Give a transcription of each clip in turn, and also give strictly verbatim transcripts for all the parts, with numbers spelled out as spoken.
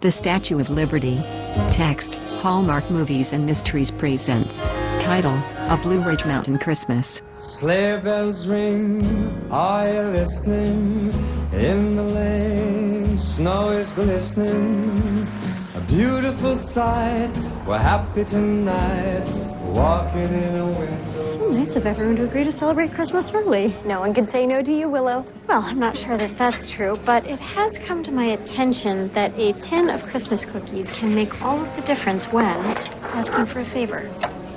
The Statue of Liberty. Text, Hallmark Movies and Mysteries presents. Title, A Blue Ridge Mountain Christmas. Sleigh bells ring, are you listening? In the lane, snow is glistening. A beautiful sight, we're happy tonight. Walking in a winter. So nice of everyone to agree to celebrate Christmas early. No one can say no to you, Willow. Well, I'm not sure that that's true, but it has come to my attention that a tin of Christmas cookies can make all of the difference when asking for a favor.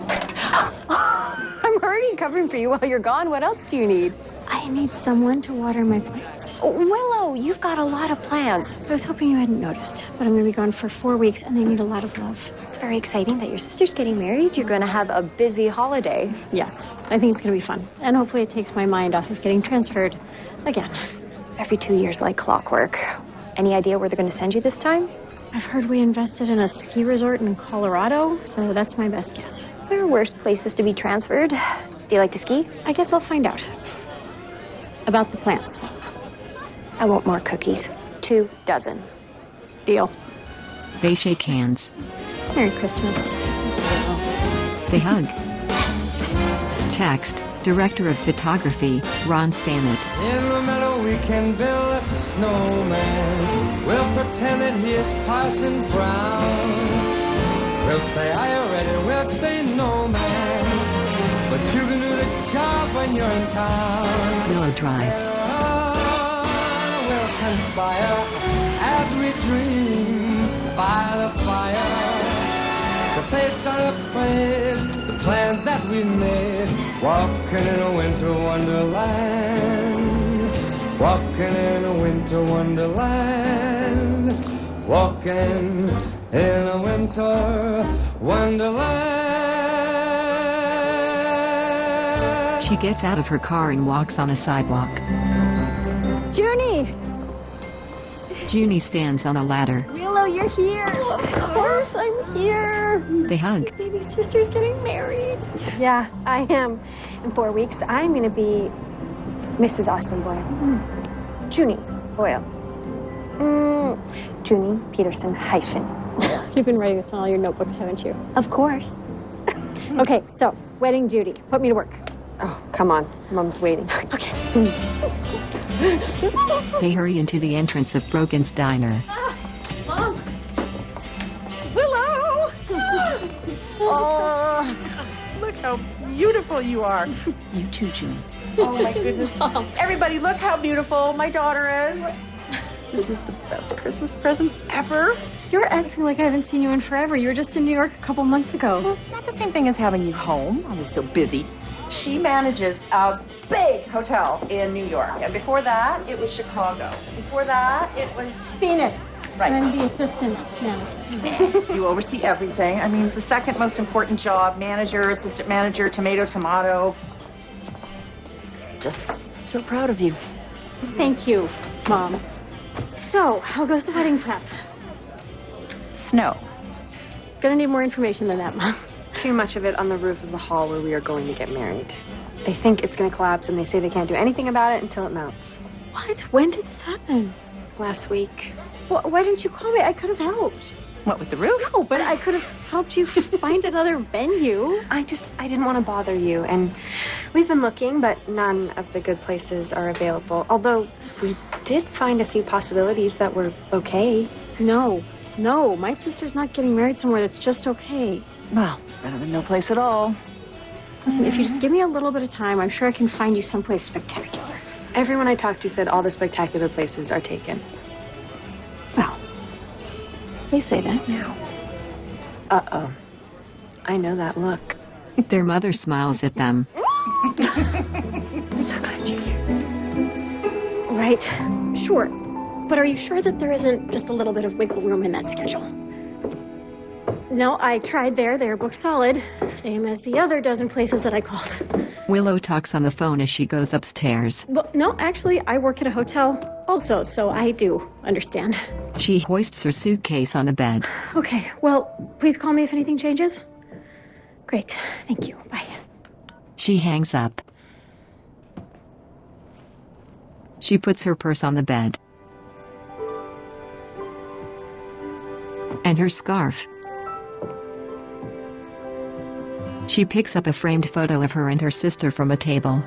I'm already covering for you while you're gone. What else do you need? I need someone to water my plants. Oh, Willow, you've got a lot of plants. I was hoping you hadn't noticed, but I'm going to be gone for four weeks and they need a lot of love. It's very exciting that your sister's getting married. You're going to have a busy holiday. Yes, I think it's going to be fun. And hopefully it takes my mind off of getting transferred again. Every two years like clockwork. Any idea where they're going to send you this time? I've heard we invested in a ski resort in Colorado, so that's my best guess. There are worse places to be transferred. Do you like to ski? I guess I'll find out. About the plants. I want more cookies. Two dozen. Deal. They shake hands. Merry Christmas. They hug. Text, Director of Photography, Ron Stannett. In the meadow we can build a snowman. We'll pretend that he is Parson Brown. We'll say, are you ready? We'll say, no, man. But you can do the job when you're in town. Willow drives. Oh, we'll conspire as we dream by the fire. To face unafraid the plans that we made. Walking in a winter wonderland. Walking in a winter wonderland. Walking in a winter wonderland. She gets out of her car and walks on a sidewalk. Junie! Junie stands on a ladder. Willow, you're here! Of course, I'm here! They hug. Your baby sister's getting married. Yeah, I am. In four weeks, I'm going to be Missus Austin Boyle. Mm. Junie Boyle. Mm. Junie Peterson hyphen. You've been writing this on all your notebooks, haven't you? Of course. Okay, so, wedding duty. Put me to work. Oh, come on. Mom's waiting. Okay. They hurry into the entrance of Brogan's Diner. Mom! Willow! Oh, look how beautiful you are. You too, Junie. Oh, my goodness. Everybody, look how beautiful my daughter is. This is the best Christmas present ever. You're acting like I haven't seen you in forever. You were just in New York a couple months ago. Well, it's not the same thing as having you home. I was so busy. She manages a big hotel in New York. And before that, it was Chicago. Before that, it was Phoenix. Right. I'm the assistant now. You oversee everything. I mean, it's the second most important job. Manager, assistant manager, tomato, tomato. Just so proud of you. Thank you, Mom. So, how goes the wedding prep? Snow. Gonna need more information than that, Mom. Too much of it on the roof of the hall where we are going to get married. They think it's going to collapse, and they say they can't do anything about it until it melts. What? When did this happen? Last week. Well, why didn't you call me? I could have helped. What, with the roof? No, but I could have helped you find another venue. I just, I didn't want to bother you, and we've been looking, but none of the good places are available. Although we did find a few possibilities that were okay. No, no, my sister's not getting married somewhere that's just okay. Well, it's better than no place at all. Listen, if you just give me a little bit of time, I'm sure I can find you someplace spectacular. Everyone I talked to said all the spectacular places are taken. Well, they say that now. Uh-oh. I know that look. Their mother smiles at them. So glad you're here. Right, sure. But are you sure that there isn't just a little bit of wiggle room in that schedule? No, I tried there. They're booked solid. Same as the other dozen places that I called. Willow talks on the phone as she goes upstairs. Well, no, actually, I work at a hotel also, so I do understand. She hoists her suitcase on the bed. Okay, well, please call me if anything changes. Great, thank you. Bye. She hangs up. She puts her purse on the bed. and her scarf. She picks up a framed photo of her and her sister from a table.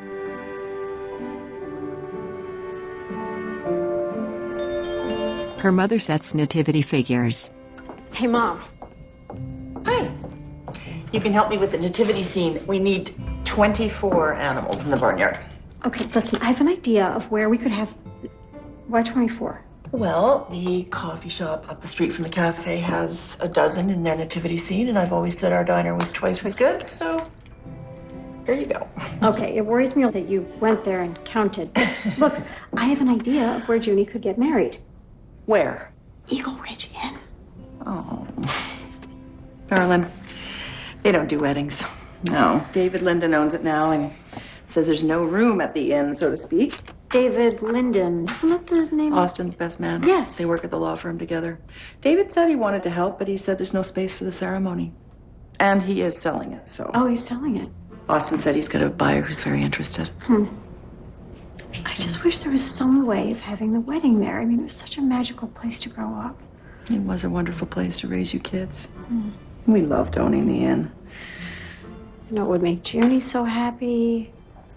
Her mother sets nativity figures. Hey, Mom. Hi. You can help me with the nativity scene. We need twenty-four animals in the barnyard. Okay, listen, I have an idea of where we could have... Why twenty-four? Well, the coffee shop up the street from the cafe has a dozen in their nativity scene, and I've always said our diner was twice as good, so there you go. Okay, it worries me that you went there and counted. Look, I have an idea of where Junie could get married. Where? Eagle Ridge Inn. Oh. Darling, they don't do weddings. No. David Linden owns it now and says there's no room at the inn, so to speak. David Linden. Isn't that the name? Austin's best man. Yes. They work at the law firm together. David said he wanted to help, but he said there's no space for the ceremony. And he is selling it, so. Oh, he's selling it. Austin said he's got a buyer who's very interested. Hmm. I just wish there was some way of having the wedding there. I mean, it was such a magical place to grow up. It was a wonderful place to raise you kids. Hmm. We loved owning the inn. You know, it would make Junie so happy.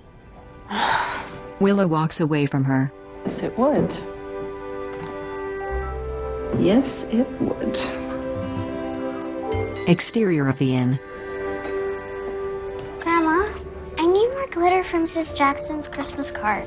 Willow walks away from her. Yes, it would. Yes, it would. Exterior of the inn. Grandma, I need more glitter from Sis Jackson's Christmas card.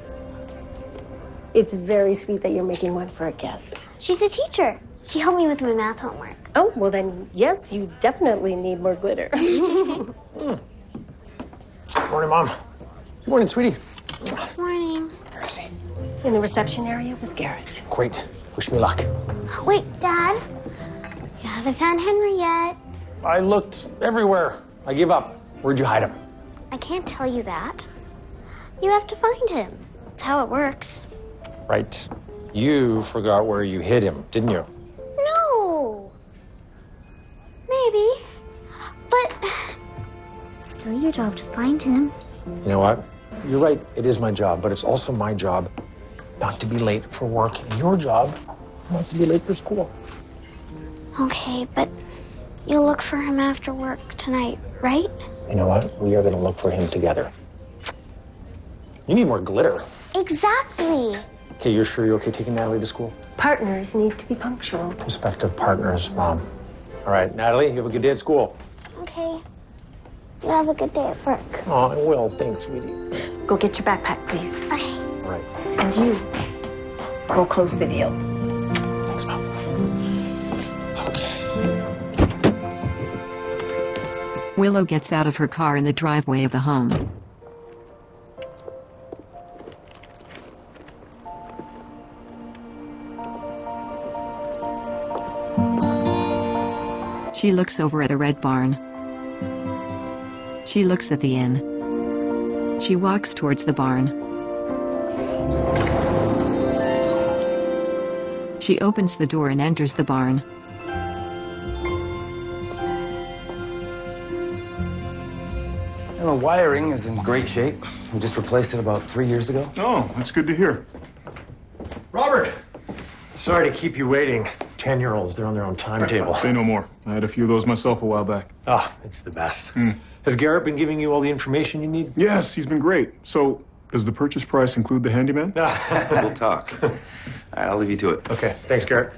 It's very sweet that you're making one for a guest. She's a teacher. She helped me with my math homework. Oh, well then, yes, you definitely need more glitter. mm. Morning, Mom. Good morning, sweetie. Morning. Where is he? In the reception area with Garrett. Great. Wish me luck. Wait, Dad. You haven't found Henry yet. I looked everywhere. I gave up. Where'd you hide him? I can't tell you that. You have to find him. That's how it works. Right. You forgot where you hid him, didn't you? No. Maybe. But it's still your job to find him. You know what? You're right. It is my job, but it's also my job not to be late for work, and your job not to be late for school. Okay, but you'll look for him after work tonight, right? You know what? We are going to look for him together. You need more glitter. Exactly. Okay, you're sure you're okay taking Natalie to school? Partners need to be punctual. Prospective partners, Mom. All right, Natalie, you have a good day at school. Okay. You have a good day at work. Oh, I will. Thanks, sweetie. Go get your backpack, please. Okay. All right. And you, go close the deal. Thanks, Mom. Okay. Willow gets out of her car in the driveway of the home. She looks over at a red barn. She looks at the inn. She walks towards the barn. She opens the door and enters the barn. Well, the wiring is in great shape. We just replaced it about three years ago. Oh, that's good to hear. Robert! Sorry to keep you waiting. Ten-year-olds, they're on their own timetable. Say no more. I had a few of those myself a while back. Oh, it's the best. Mm. Has Garrett been giving you all the information you need? Yes, he's been great. So, does the purchase price include the handyman? We'll talk. All right, I'll leave you to it. Okay, thanks, Garrett.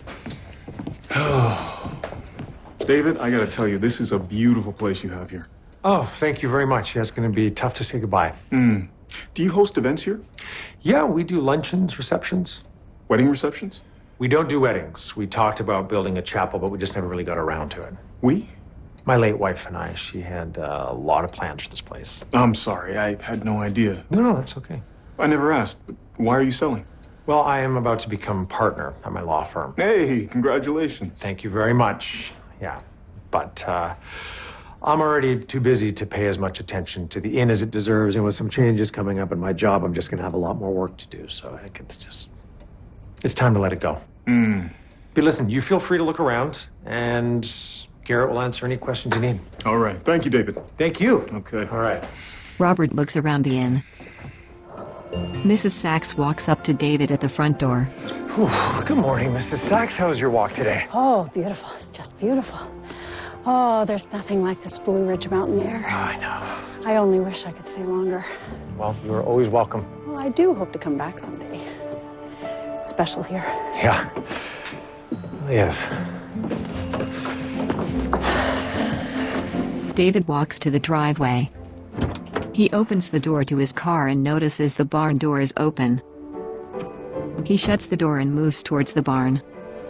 David, I gotta tell you, this is a beautiful place you have here. Oh, thank you very much. Yeah, it's going to be tough to say goodbye. Mm. Do you host events here? Yeah, we do luncheons, receptions. Wedding receptions? We don't do weddings. We talked about building a chapel, but we just never really got around to it. We? My late wife and I, she had uh, a lot of plans for this place. I'm sorry, I had no idea. No, no, that's okay. I never asked, but why are you selling? Well, I am about to become partner at my law firm. Hey, congratulations. Thank you very much. Yeah, but uh, I'm already too busy to pay as much attention to the inn as it deserves, and with some changes coming up in my job, I'm just going to have a lot more work to do, so I think it's just, it's time to let it go. Mm. But listen, you feel free to look around, and Garrett will answer any questions you need. All right. Thank you, David. Thank you. Okay. All right. Robert looks around the inn. Missus Sachs walks up to David at the front door. Whew, good morning, Missus Sachs. How was your walk today? Oh, beautiful. It's just beautiful. Oh, there's nothing like this Blue Ridge Mountain air. Oh, I know. I only wish I could stay longer. Well, you are always welcome. Well, I do hope to come back someday. It's special here. Yeah. Yes. David walks to the driveway. He opens the door to his car and notices the barn door is open. He shuts the door and moves towards the barn.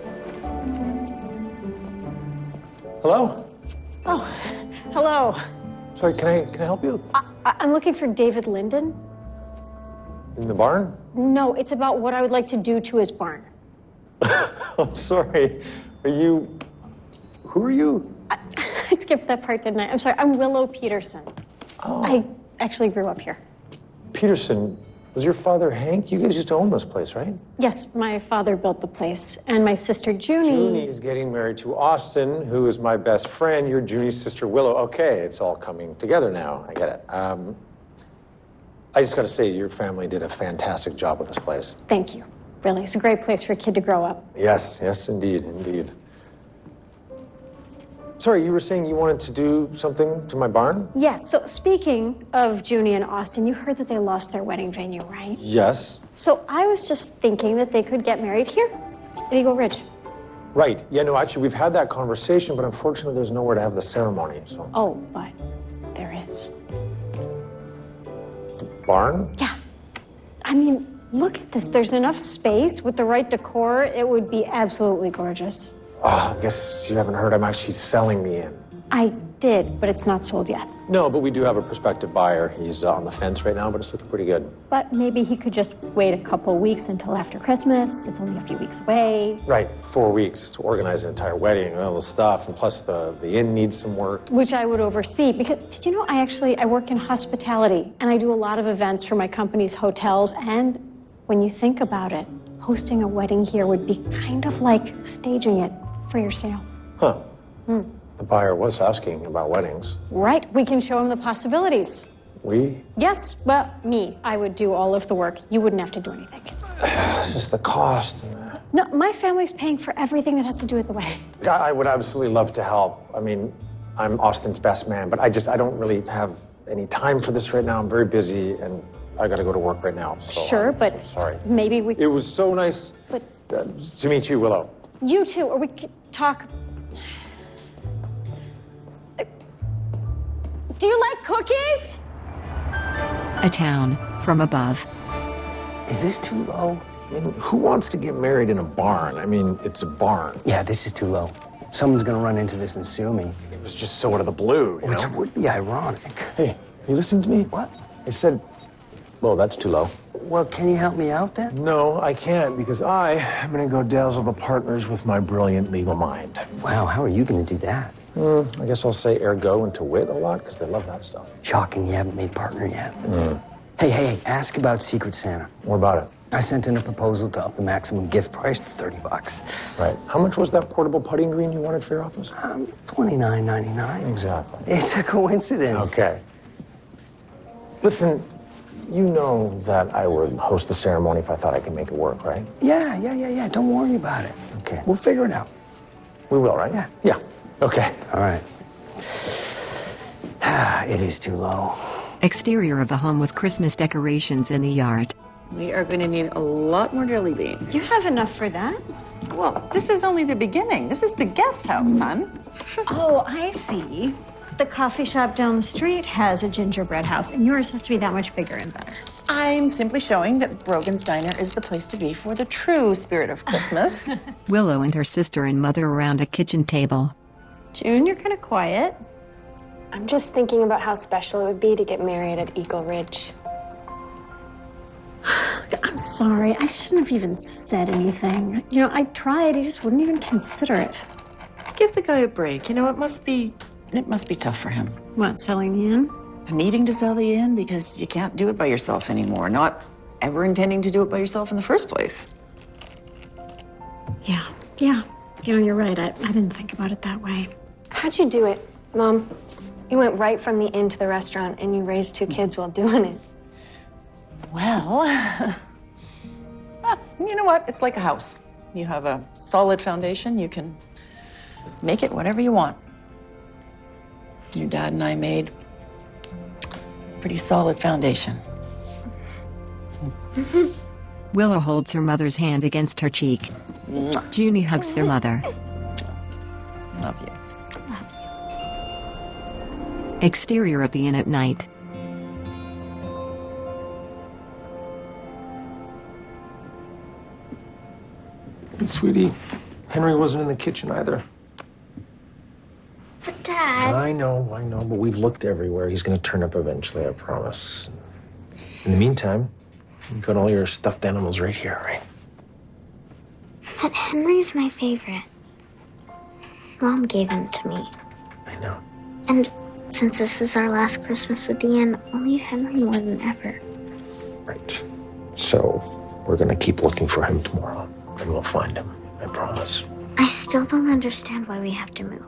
Hello? Oh, hello. Sorry, can I can I help you? I, I'm looking for David Linden. In the barn? No, it's about what I would like to do to his barn. I'm sorry. Are you... Who are you? I, I skipped that part, didn't I? I'm sorry. I'm Willow Peterson. Oh. I actually grew up here. Peterson, was your father Hank? You guys used to own this place, right? Yes, my father built the place, and my sister Junie... Junie is getting married to Austin, who is my best friend. You're Junie's sister Willow. Okay, it's all coming together now. I get it. Um, I just got to say, your family did a fantastic job with this place. Thank you. Really, it's a great place for a kid to grow up. Yes, yes, indeed, indeed. Sorry, you were saying you wanted to do something to my barn? Yes, so speaking of Junie and Austin, you heard that they lost their wedding venue, right? Yes. So I was just thinking that they could get married here at Eagle Ridge. Right. Yeah, no, actually, we've had that conversation, but unfortunately, there's nowhere to have the ceremony, so... Oh, but there is. The barn? Yeah. I mean, look at this. There's enough space with the right decor. It would be absolutely gorgeous. Oh, I guess you haven't heard I'm actually selling the inn. I did, but it's not sold yet. No, but we do have a prospective buyer. He's uh, on the fence right now, but it's looking pretty good. But maybe he could just wait a couple weeks until after Christmas. It's only a few weeks away. Right, four weeks to organize an entire wedding and all the stuff, and plus the, the inn needs some work. Which I would oversee, because did you know I actually, I work in hospitality, and I do a lot of events for my company's hotels, and when you think about it, hosting a wedding here would be kind of like staging it for your sale. Huh. Hmm. The buyer was asking about weddings. Right, we can show him the possibilities. We? Yes, well, me. I would do all of the work. You wouldn't have to do anything. It's just the cost. And the... No, my family's paying for everything that has to do with the wedding. I would absolutely love to help. I mean, I'm Austin's best man, but I just, I don't really have any time for this right now. I'm very busy, and I gotta go to work right now. So Sure, I'm but so sorry. maybe we... It was so nice But uh, to meet you, Willow. you too, or we could talk... Do you like cookies? A town from above. Is this too low? I mean, who wants to get married in a barn? I mean, it's a barn. Yeah, this is too low. Someone's gonna run into this and sue me. It was just so out of the blue, you Which know? would be ironic. Hey, you listened to me? What? I said, well, that's too low. Well, can you help me out then? No, I can't, because I am gonna go dazzle the partners with my brilliant legal mind. Wow, how are you gonna do that? Mm, I guess I'll say ergo and to wit a lot, because they love that stuff. Shocking you haven't made partner yet. Mm. Hey, hey, hey, ask about Secret Santa. What about it? I sent in a proposal to up the maximum gift price to thirty bucks. Right. How much was that portable putting green you wanted for your office? Um, twenty-nine ninety-nine. Exactly. It's a coincidence. Okay. Listen, you know that I would host the ceremony if I thought I could make it work, right? Yeah, yeah, yeah, yeah. Don't worry about it. Okay. We'll figure it out. We will, right? Yeah. Yeah. Okay. All right. It is too low. Exterior of the home with Christmas decorations in the yard. We are going to need a lot more jelly beans. You have enough for that? Well, this is only the beginning. This is the guest house, hon. Oh, I see. The coffee shop down the street has a gingerbread house, and yours has to be that much bigger and better. I'm simply showing that Brogan's Diner is the place to be for the true spirit of Christmas. Willow and her sister and mother around a kitchen table. June, you're kind of quiet. I'm just thinking about how special it would be to get married at Eagle Ridge. I'm sorry. I shouldn't have even said anything. You know, I tried. He just wouldn't even consider it. Give the guy a break. You know, it must be, it must be tough for him. What, selling the inn? Needing to sell the inn because you can't do it by yourself anymore. Not ever intending to do it by yourself in the first place. Yeah, yeah. You know, you're right. I, I didn't think about it that way. How'd you do it, Mom? You went right from the inn to the restaurant and you raised two kids while doing it. Well, ah, you know what? It's like a house. You have a solid foundation, you can make it whatever you want. Your dad and I made a pretty solid foundation. Willow holds her mother's hand against her cheek. Junie hugs their mother. Love you. Exterior of the inn at night. Sweetie, Henry wasn't in the kitchen either. But Dad... I know, I know, but we've looked everywhere. He's going to turn up eventually, I promise. In the meantime, you've got all your stuffed animals right here, right? But Henry's my favorite. Mom gave him to me. I know. And since this is our last Christmas at the inn, I'll need Henry more than ever. Right. So, we're going to keep looking for him tomorrow, and we'll find him, I promise. I still don't understand why we have to move.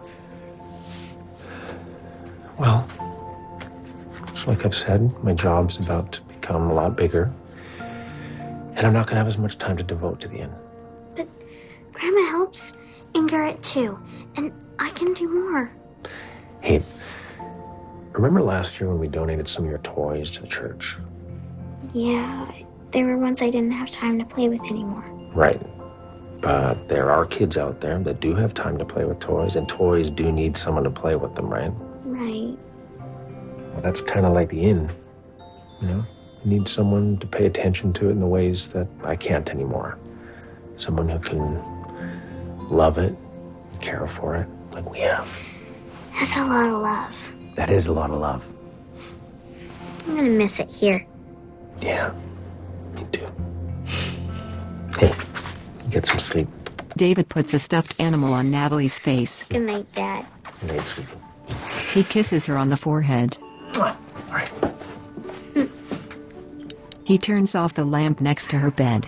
Well, it's like I've said, my job's about to become a lot bigger, and I'm not going to have as much time to devote to the inn. But Grandma helps, and Garrett too, and I can do more. Hey, remember last year when we donated some of your toys to the church? Yeah, they were ones I didn't have time to play with anymore. Right. But there are kids out there that do have time to play with toys, and toys do need someone to play with them, right? Right. Well, that's kind of like the inn, you know? You need someone to pay attention to it in the ways that I can't anymore. Someone who can love it, care for it, like we have. That's a lot of love. That is a lot of love. I'm gonna miss it here. Yeah, me too. Hey, get some sleep. David puts a stuffed animal on Natalie's face. Good night, Dad. Good night, sweetie. He kisses her on the forehead. All right. He turns off the lamp next to her bed.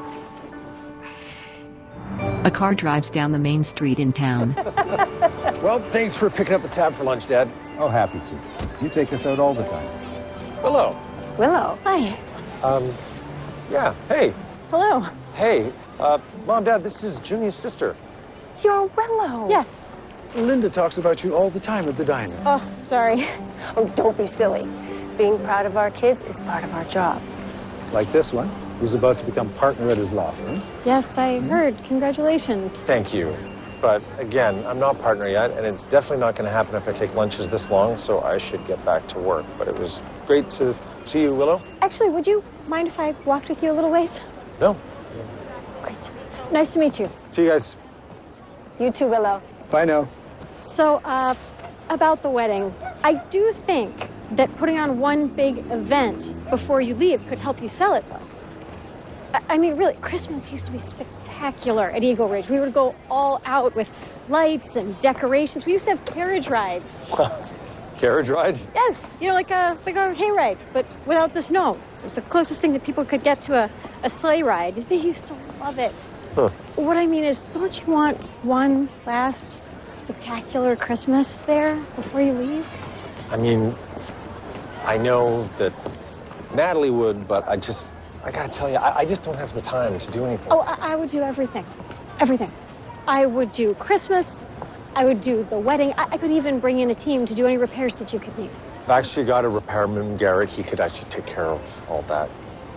A car drives down the main street in town. Well, thanks for picking up the tab for lunch, Dad. Oh, happy to. You take us out all the time. Willow. Willow. Hi. Um, yeah, hey. Hello. Hey, uh, Mom, Dad, this is Junie's sister. You're Willow. Yes. Linda talks about you all the time at the diner. Oh, sorry. Oh, don't be silly. Being proud of our kids is part of our job. Like this one, who's about to become partner at his law firm. Yes, I heard. Congratulations. Thank you. But again, I'm not partner yet, and it's definitely not going to happen if I take lunches this long, so I should get back to work. But it was great to see you, Willow. Actually, would you mind if I walked with you a little ways? No. Great. Nice to meet you. See you guys. You too, Willow. Bye now. So, uh, about the wedding, I do think that putting on one big event before you leave could help you sell it, though. I, I mean, really, Christmas used to be spectacular at Eagle Ridge. We would go all out with lights and decorations. We used to have carriage rides. Carriage rides? Yes, you know, like a like a hayride, but without the snow. It was the closest thing that people could get to a, a sleigh ride. They used to love it. Huh. What I mean is, don't you want one last spectacular Christmas there before you leave? I mean, I know that Natalie would, but I just, I gotta tell you, I, I just don't have the time to do anything. Oh, I, I would do everything. Everything. I would do Christmas. I would do the wedding. I, I could even bring in a team to do any repairs that you could need. I've actually got a repairman, Garrett. He could actually take care of all that.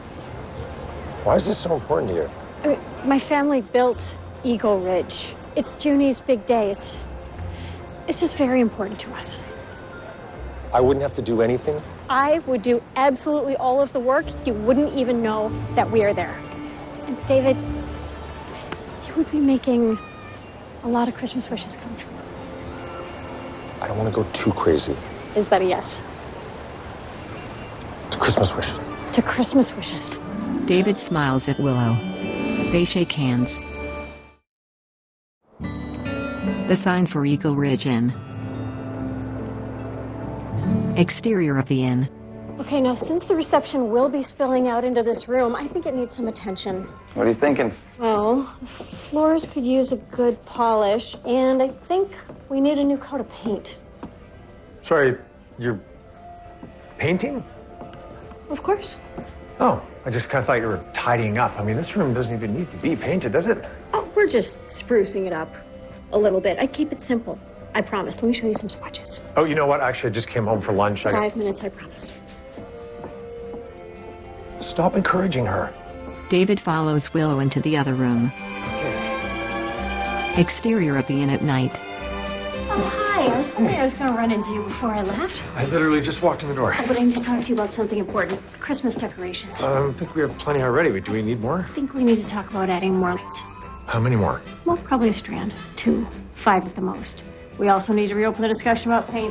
Why is this so important to you? I mean, my family built Eagle Ridge. It's Junie's big day. It's just, it's just very important to us. I wouldn't have to do anything? I would do absolutely all of the work. You wouldn't even know that we are there. And David, you would be making a lot of Christmas wishes come true. I don't want to go too crazy. Is that a yes? To Christmas wishes. To Christmas wishes. David smiles at Willow. They shake hands. The sign for Eagle Ridge Inn. Exterior of the inn. Okay, now since the reception will be spilling out into this room, I think it needs some attention. What are you thinking? Well, the floors could use a good polish, and I think we need a new coat of paint. Sorry, you're painting? Of course. Oh, I just kind of thought you were tidying up. I mean, this room doesn't even need to be painted, does it? Oh, we're just sprucing it up a little bit. I keep it simple. I promise. Let me show you some swatches. Oh, you know what? Actually, I just came home for lunch. I Five minutes, I promise. Stop encouraging her. David follows Willow into the other room. Exterior of the inn at night. Oh, hi. I was hoping I was going to run into you before I left. I literally just walked in the door. Oh, but I need to talk to you about something important. Christmas decorations. I think we have plenty already. Do we need more? I think we need to talk about adding more lights. How many more? Well, probably a strand. Two. Five at the most. We also need to reopen the discussion about paint.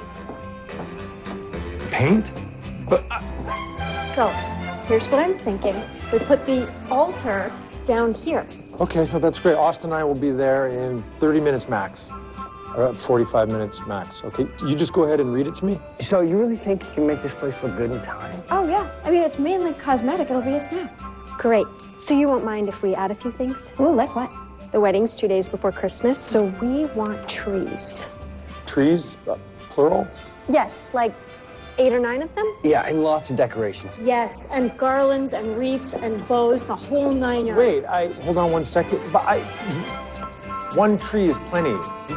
Paint? But... Uh... So, here's what I'm thinking. We put the altar down here. Okay, so that's great. Austin and I will be there in thirty minutes max. Or forty-five minutes max, okay? You just go ahead and read it to me? So you really think you can make this place look good in time? Oh, yeah. I mean, it's mainly cosmetic. It'll be a snack. Great. So you won't mind if we add a few things? Ooh, like what? The wedding's two days before Christmas, so we want trees. Trees? Uh, plural? Yes, like eight or nine of them? Yeah, and lots of decorations. Yes, and garlands and wreaths and bows, the whole nine yards. Wait, I... Hold on one second. But I... One tree is plenty.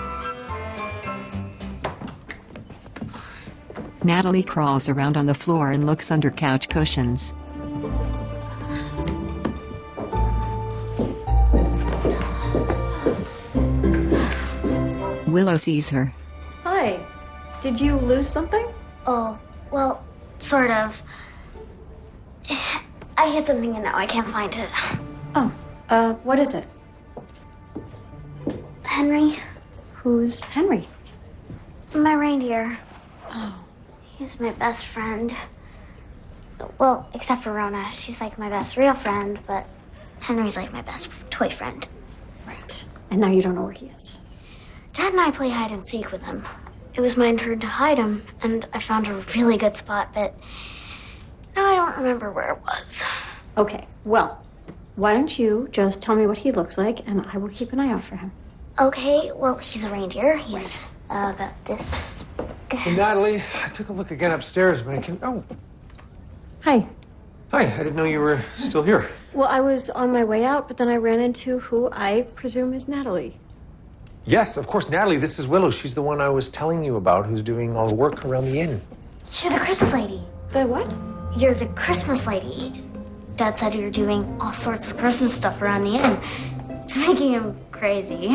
Natalie crawls around on the floor and looks under couch cushions. Willow sees her. Hi. Did you lose something? Oh, well, sort of. I hid something and now I can't find it. Oh, uh, what is it? Henry. Who's Henry? My reindeer. Oh. He's my best friend. Well, except for Rona. She's like my best real friend, but Henry's like my best toy friend. Right. And now you don't know where he is. Dad and I play hide and seek with him. It was my turn to hide him, and I found a really good spot, but now I don't remember where it was. Okay, well, why don't you just tell me what he looks like, and I will keep an eye out for him. Okay, well, he's a reindeer. He's uh, about this. Hey, Natalie, I took a look again upstairs, but I can... Oh. Hi. Hi, I didn't know you were still here. Well, I was on my way out, but then I ran into who I presume is Natalie. Yes, of course, Natalie, this is Willow. She's the one I was telling you about who's doing all the work around the inn. You're the Christmas lady. The what? You're the Christmas lady. Dad said you're doing all sorts of Christmas stuff around the inn. It's making him crazy.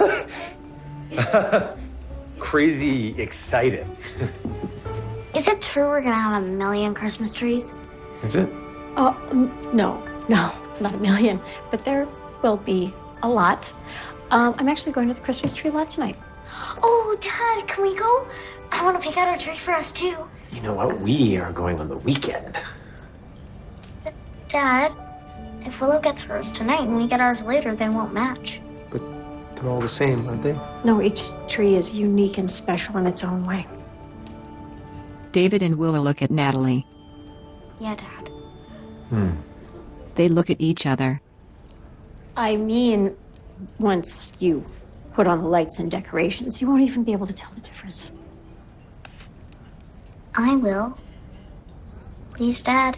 Crazy excited. Is it true we're gonna have a million Christmas trees? Is it? Oh, no, no, not a million, but there will be a lot. Um, I'm actually going to the Christmas tree lot tonight. Oh, Dad, can we go? I want to pick out a tree for us, too. You know what? We are going on the weekend. Dad, if Willow gets hers tonight and we get ours later, they won't match. But they're all the same, aren't they? No, each tree is unique and special in its own way. David and Willow look at Natalie. Yeah, Dad. Hmm. They look at each other. I mean, once you put on the lights and decorations, you won't even be able to tell the difference. I will. Please, Dad.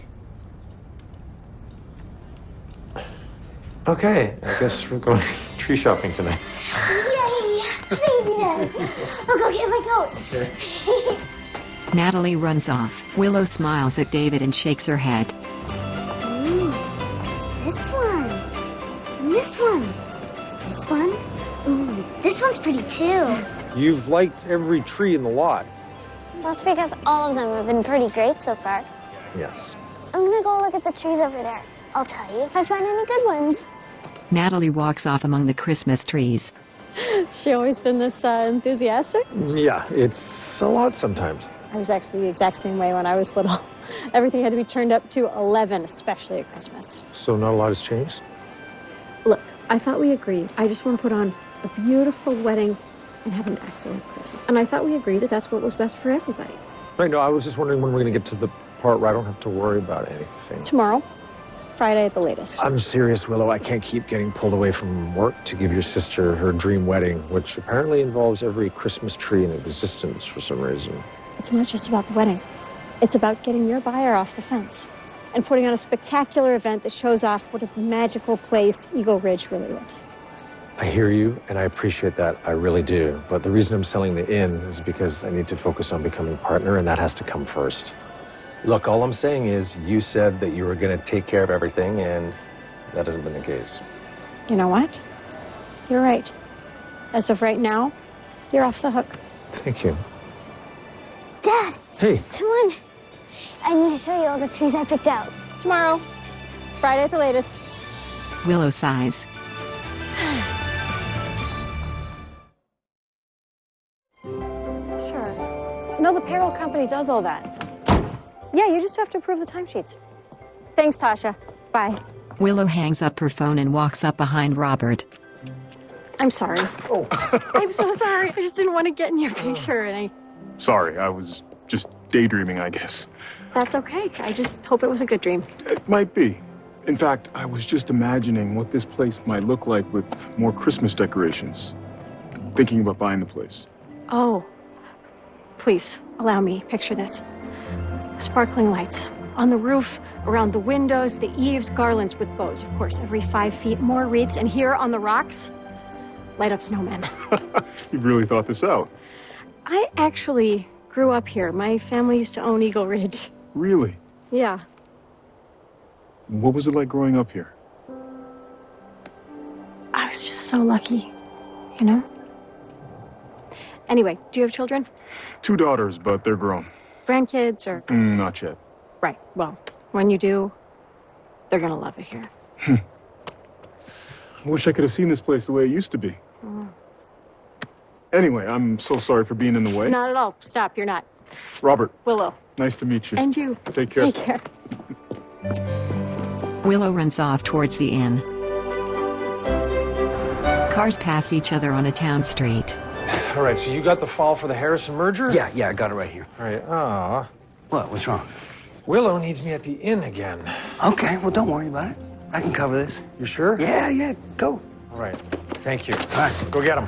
Okay, I guess we're going tree shopping tonight. Yay! Crazy Dad! I'll go get my coat. Okay. Natalie runs off. Willow smiles at David and shakes her head. Ooh, this one. And this one. This one. Ooh, this one's pretty too. You've liked every tree in the lot. That's because all of them have been pretty great so far. Yes. I'm gonna go look at the trees over there. I'll tell you if I find any good ones. Natalie walks off among the Christmas trees. Has she always been this uh, enthusiastic? Yeah, it's a lot sometimes. I was actually the exact same way when I was little. Everything had to be turned up to eleven, especially at Christmas. So not a lot has changed? Look, I thought we agreed. I just want to put on a beautiful wedding and have an excellent Christmas. And I thought we agreed that that's what was best for everybody. Right, no, I was just wondering when we're going to get to the part where I don't have to worry about anything. Tomorrow. Friday at the latest. I'm serious, Willow. I can't keep getting pulled away from work to give your sister her dream wedding, which apparently involves every Christmas tree in existence for some reason. It's not just about the wedding. It's about getting your buyer off the fence. and putting on a spectacular event that shows off what a magical place Eagle Ridge really is. I hear you, and I appreciate that. I really do. But the reason I'm selling the inn is because I need to focus on becoming a partner, and that has to come first. Look, all I'm saying is you said that you were going to take care of everything, and that hasn't been the case. You know what? You're right. As of right now, you're off the hook. Thank you. Dad! Hey. Come on. I need to show you all the trees I picked out. Tomorrow. Friday at the latest. Willow sighs. Sure. No, the payroll company does all that. Yeah, you just have to approve the timesheets. Thanks, Tasha. Bye. Willow hangs up her phone and walks up behind Robert. I'm sorry. Oh. I'm so sorry. I just didn't want to get in your picture, and I... Sorry, I was just daydreaming, I guess. That's okay. I just hope it was a good dream. It might be. In fact, I was just imagining what this place might look like with more Christmas decorations. Thinking about buying the place. Oh. Please, allow me. Picture this. Sparkling lights. On the roof, around the windows, the eaves, garlands with bows, of course, every five feet, more wreaths, and here on the rocks, light up snowmen. You've really thought this out. I actually grew up here. My family used to own Eagle Ridge. Really? Yeah. What was it like growing up here? I was just so lucky, you know? Anyway, do you have children? Two daughters, but they're grown. Grandkids or... Mm, not yet. Right. Well, when you do, they're gonna love it here. I wish I could have seen this place the way it used to be. Oh. Anyway, I'm so sorry for being in the way. Not at all. Stop, you're not. Robert. Willow. Nice to meet you. And you. Take care. Take care. Willow runs off towards the inn. Cars pass each other on a town street. All right, so you got the file for the Harrison merger? Yeah, yeah, I got it right here. All right, ah. What, what's wrong? Willow needs me at the inn again. Okay, well, don't worry about it. I can cover this. You sure? Yeah, yeah, go. All right, thank you. All right. Go get him.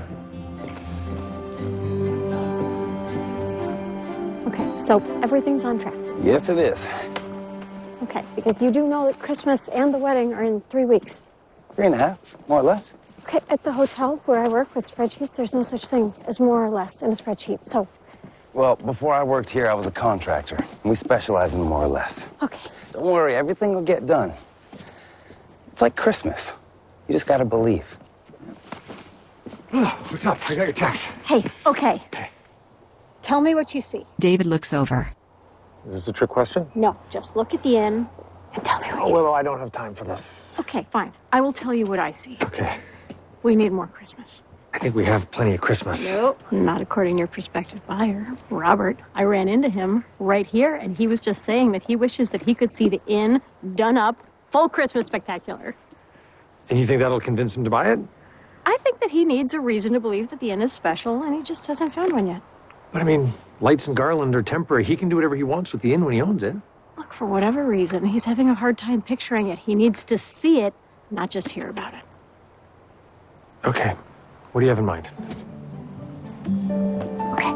Okay, so everything's on track. Yes, it is. Okay, because you do know that Christmas and the wedding are in three weeks. Three and a half, more or less. Okay, at the hotel where I work with spreadsheets, there's no such thing as more or less in a spreadsheet, so... Well, before I worked here, I was a contractor. And we specialize in more or less. Okay. Don't worry, everything will get done. It's like Christmas. You just gotta believe. Oh, what's up? I got your text. Hey, okay. Okay. Tell me what you see. David looks over. Is this a trick question? No, just look at the inn and tell me what Oh, you Willow, I don't have time for this. see. Okay, fine. I will tell you what I see. Okay. We need more Christmas. I think we have plenty of Christmas. Nope, not according to your prospective buyer, Robert. I ran into him right here, and he was just saying that he wishes that he could see the inn done up, full Christmas spectacular. And you think that'll convince him to buy it? I think that he needs a reason to believe that the inn is special, and he just hasn't found one yet. But I mean, lights and garland are temporary. He can do whatever he wants with the inn when he owns it. Look, for whatever reason, he's having a hard time picturing it. He needs to see it, not just hear about it. Okay. What do you have in mind? Okay.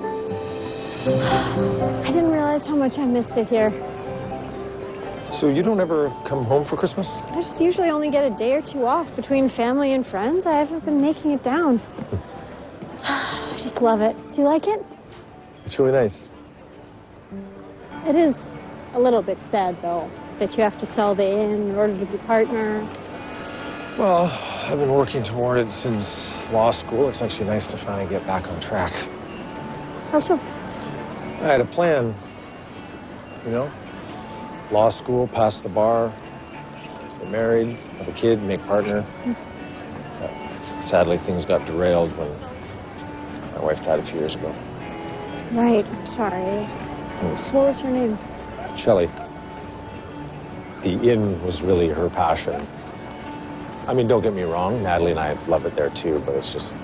I didn't realize how much I missed it here. So you don't ever come home for Christmas? I just usually only get a day or two off between family and friends. I haven't been making it down. I just love it. Do you like it? It's really nice. It is a little bit sad, though, that you have to sell the inn in order to be partner. Well, I've been working toward it since law school. It's actually nice to finally get back on track. How so? I had a plan, you know? Law school, pass the bar, get married, have a kid, make partner. But sadly, things got derailed when my wife died a few years ago. Right, I'm sorry. Thanks. What was her name? Shelley. The inn was really her passion. I mean, don't get me wrong, Natalie and I love it there too, but it's just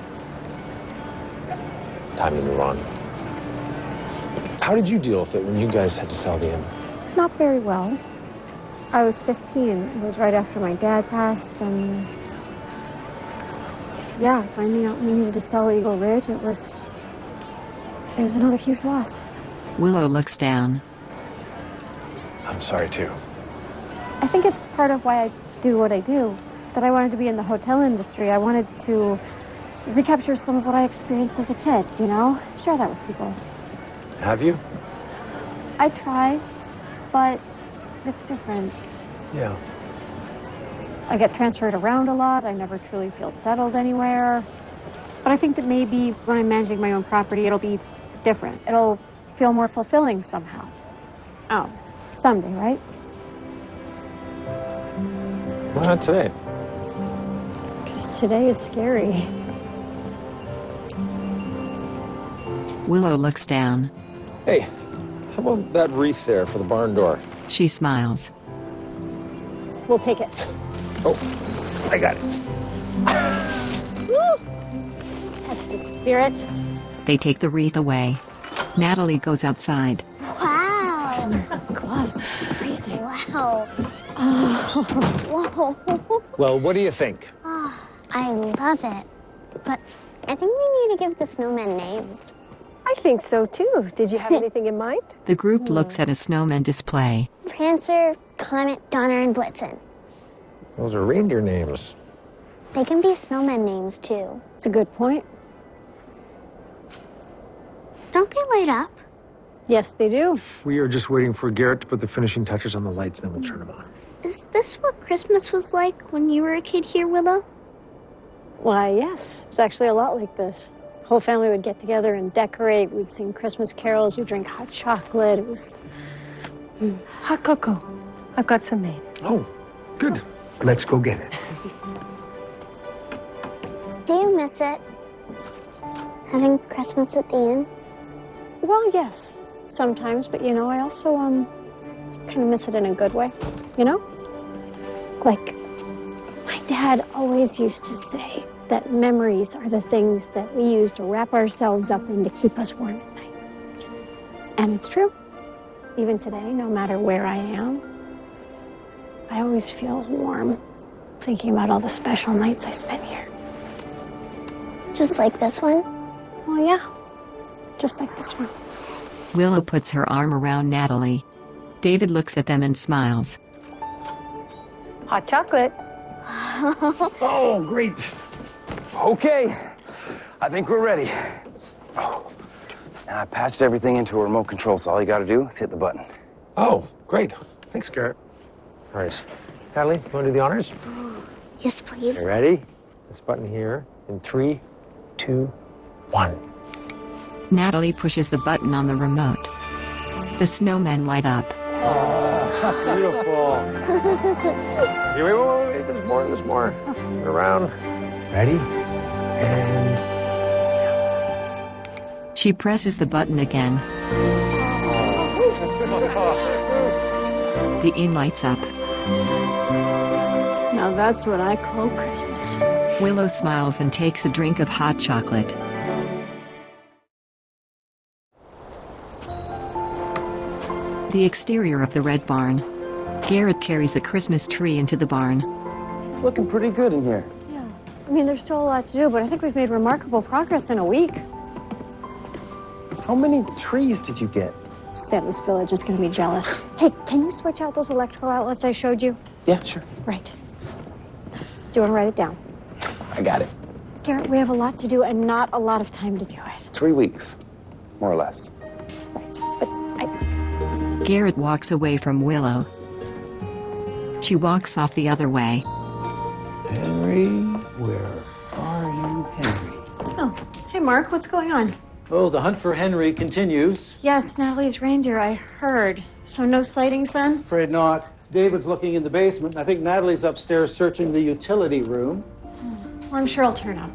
time to move on. How did you deal with it when you guys had to sell the inn? Not very well. I was fifteen. It was right after my dad passed, and yeah, finding out we needed to sell Eagle Ridge, it was, it was another huge loss. Willow looks down. I'm sorry too. I think it's part of why I do what I do. That I wanted to be in the hotel industry. I wanted to recapture some of what I experienced as a kid, you know? Share that with people. Have you? I try, but it's different. Yeah. I get transferred around a lot. I never truly feel settled anywhere. But I think that maybe when I'm managing my own property, it'll be different. It'll feel more fulfilling somehow. Oh, someday, right? Why not today? Because today is scary. Willow looks down. Hey, how about that wreath there for the barn door? She smiles. We'll take it. Oh, I got it. Woo! That's the spirit. They take the wreath away. Natalie goes outside. Wow. Gloves, it's freezing. Wow. Oh. Whoa. Well, what do you think? Oh, I love it. But I think we need to give the snowmen names. I think so too. Did you have anything in mind? The group looks at a snowman display. Prancer, Comet, Donner, and Blitzen. Those are reindeer names. They can be snowmen names too. It's a good point. Don't they light up? Yes, they do. We are just waiting for Garrett to put the finishing touches on the lights, then we'll turn them on. Is this what Christmas was like when you were a kid here, Willow? Why, yes. It was actually a lot like this. The whole family would get together and decorate. We'd sing Christmas carols. We'd drink hot chocolate. It was... Mm. Hot cocoa. I've got some made. Oh, good. Let's go get it. Do you miss it? Having Christmas at the inn? Well, yes. Sometimes, but you know, I also, um, kind of miss it in a good way. You know? Like, my dad always used to say that memories are the things that we use to wrap ourselves up in to keep us warm at night. And it's true. Even today, no matter where I am, I always feel warm thinking about all the special nights I spent here. Just like this one? Oh, yeah. Just like this one. Willow puts her arm around Natalie. David looks at them and smiles. Hot chocolate. Oh, great. Okay, I think we're ready. Oh, and I patched everything into a remote control, so all you gotta do is hit the button. Oh, great. Thanks, Garrett. All right. Natalie, you want to do the honors? Yes, please. You ready? This button here in three, two, one. Natalie pushes the button on the remote. The snowmen light up. Oh, beautiful. Here we go. Wait, wait, there's more, there's more. Turn around. Ready? And... She presses the button again. The inn lights up. Now that's what I call Christmas. Willow smiles and takes a drink of hot chocolate. The exterior of the Red Barn. Garrett carries a Christmas tree into the barn. It's looking pretty good in here. Yeah. I mean, there's still a lot to do, but I think we've made remarkable progress in a week. How many trees did you get? Santa's village is going to be jealous. Hey, can you switch out those electrical outlets I showed you? Yeah, sure. Right. Do you want to write it down? I got it. Garrett, we have a lot to do and not a lot of time to do it. Three weeks, more or less. Right, but I... Garrett walks away from Willow. She walks off the other way. Henry, where are you, Henry? Oh, hey Mark, what's going on? Oh, the hunt for Henry continues. Yes, Natalie's reindeer, I heard. So no sightings then? Afraid not. David's looking in the basement, and I think Natalie's upstairs searching the utility room. Well, I'm sure I'll turn up.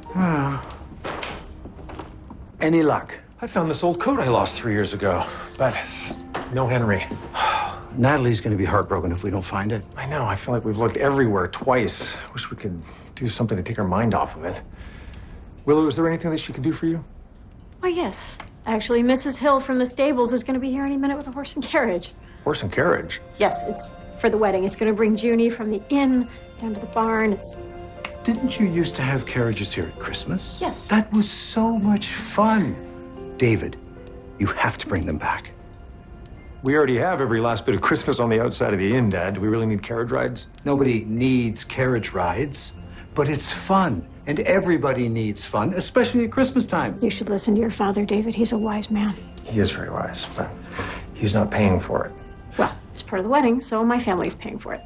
Any luck? I found this old coat I lost three years ago, but no Henry. Natalie's going to be heartbroken if we don't find it. I know. I feel like we've looked everywhere twice. Wish we could do something to take our mind off of it. Willow, is there anything that she could do for you? Oh, yes. Actually, Missus Hill from the stables is going to be here any minute with a horse and carriage. Horse and carriage? Yes, it's for the wedding. It's going to bring Junie from the inn down to the barn. It's... Didn't you used to have carriages here at Christmas? Yes. That was so much fun. David, you have to bring them back. We already have every last bit of Christmas on the outside of the inn, Dad. Do we really need carriage rides? Nobody needs carriage rides, but it's fun. And everybody needs fun, especially at Christmas time. You should listen to your father, David. He's a wise man. He is very wise, but he's not paying for it. Well, it's part of the wedding, so my family's paying for it.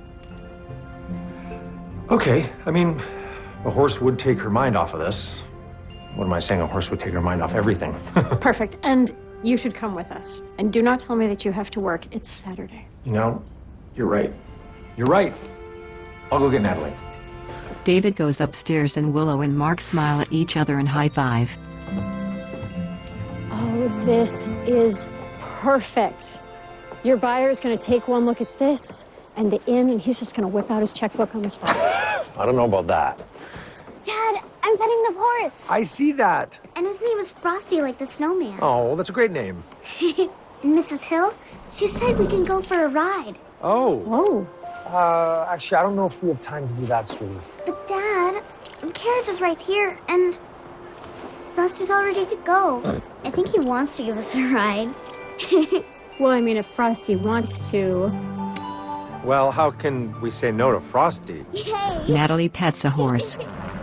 Okay, I mean, a horse would take her mind off of this. What am I saying? A horse would take her mind off everything. Perfect. And you should come with us. And do not tell me that you have to work. It's Saturday. You know, you're right. You're right. I'll go get Natalie. David goes upstairs and Willow and Mark smile at each other and high-five. Oh, this is perfect. Your buyer's going to take one look at this and the inn, and he's just going to whip out his checkbook on the spot. I don't know about that. Dad, I'm petting the horse. I see that. And his name is Frosty, like the snowman. Oh, that's a great name. And Missus Hill, she said we can go for a ride. Oh. Whoa. Uh, actually, I don't know if we have time to do that, sweetie. But Dad, the carriage is right here, and Frosty's all ready to go. I think he wants to give us a ride. Well, I mean, if Frosty wants to. Well, how can we say no to Frosty? Yay! Natalie pets a horse.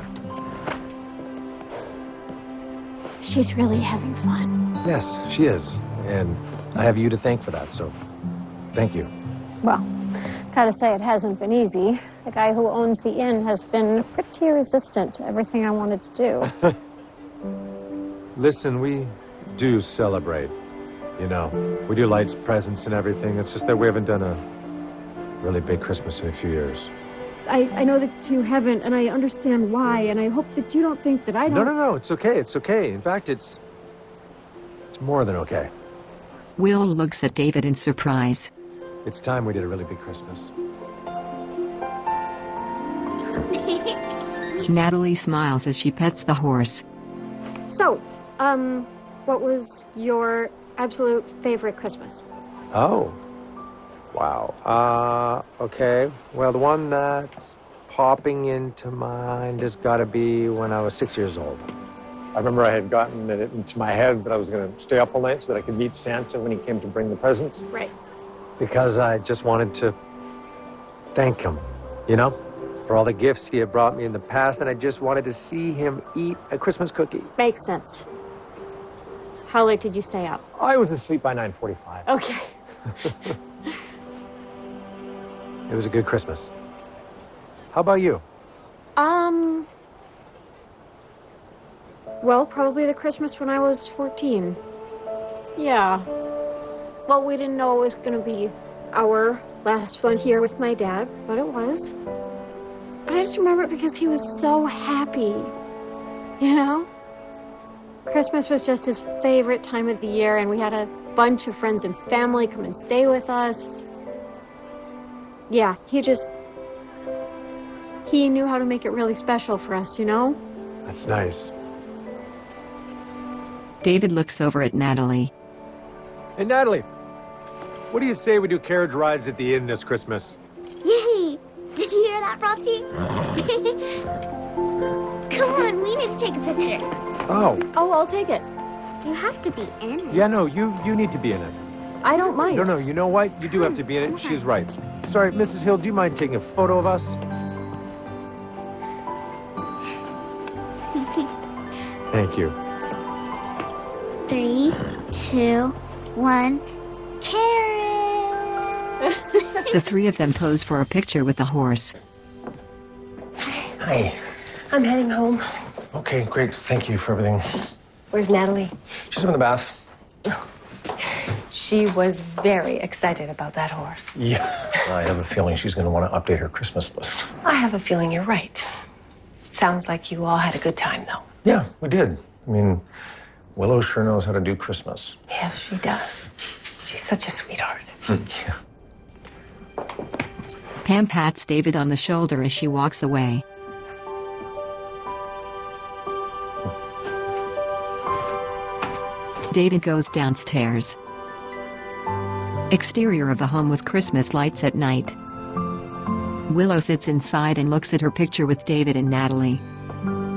She's really having fun. Yes, she is. And I have you to thank for that, so thank you. Well, gotta say it hasn't been easy. The guy who owns the inn has been pretty resistant to everything I wanted to do. Listen, we do celebrate, you know. We do lights, presents, and everything. It's just that we haven't done a really big Christmas in a few years. I, I know that you haven't, and I understand why, and I hope that you don't think that I don't. No, no, no, it's okay, it's okay. In fact, it's, it's more than okay. Will looks at David in surprise. It's time we did a really big Christmas. Natalie smiles as she pets the horse. So, um, what was your absolute favorite Christmas? Oh. Wow. Uh, okay. Well, the one that's popping into mind has got to be when I was six years old. I remember I had gotten it into my head that I was going to stay up all night so that I could meet Santa when he came to bring the presents. Right. Because I just wanted to thank him, you know, for all the gifts he had brought me in the past, and I just wanted to see him eat a Christmas cookie. Makes sense. How late did you stay up? I was asleep by nine forty-five. Okay. It was a good Christmas. How about you? Um, well, probably the Christmas when I was fourteen. Yeah. Well, we didn't know it was going to be our last one here with my dad, but it was. But I just remember it because he was so happy, you know? Christmas was just his favorite time of the year, and we had a bunch of friends and family come and stay with us. Yeah, he just... He knew how to make it really special for us, you know? That's nice. David looks over at Natalie. Hey, Natalie, what do you say we do carriage rides at the inn this Christmas? Yay! Did you hear that, Frosty? Come on, we need to take a picture. Oh. Oh, I'll take it. You have to be in it. Yeah, no, you, you need to be in it. I don't mind. No, no, you know what? You do have to be in it. She's right. Sorry, Missus Hill, do you mind taking a photo of us? Thank you. Three, two, one, carrot! The three of them pose for a picture with the horse. Hi. I'm heading home. Okay, great. Thank you for everything. Where's Natalie? She's in the bath. She was very excited about that horse. Yeah. I have a feeling she's going to want to update her Christmas list. I have a feeling you're right. Sounds like you all had a good time, though. Yeah, we did. I mean, Willow sure knows how to do Christmas. Yes, she does. She's such a sweetheart. Yeah. Pam pats David on the shoulder as she walks away. David goes downstairs. Exterior of the home with Christmas lights at night. Willow sits inside and looks at her picture with David and Natalie.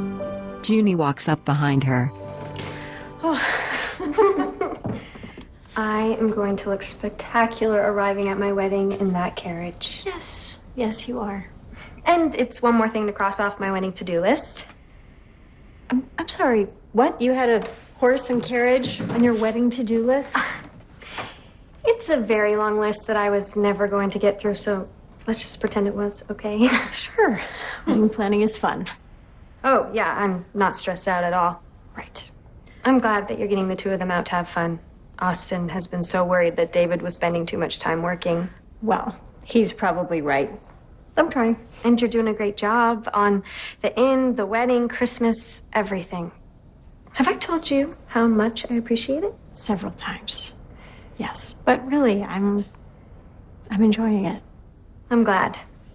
Junie walks up behind her. Oh. I am going to look spectacular arriving at my wedding in that carriage. Yes, yes, you are. And it's one more thing to cross off my wedding to-do list. I'm, I'm sorry, what? You had a horse and carriage on your wedding to-do list? It's a very long list that I was never going to get through, so let's just pretend it was, okay? Sure. Wedding planning is fun. Oh, yeah, I'm not stressed out at all. Right. I'm glad that you're getting the two of them out to have fun. Austin has been so worried that David was spending too much time working. Well, he's probably right. I'm trying. And you're doing a great job on the inn, the wedding, Christmas, everything. Have I told you how much I appreciate it? Several times. Yes, but really, I'm... I'm enjoying it. I'm glad.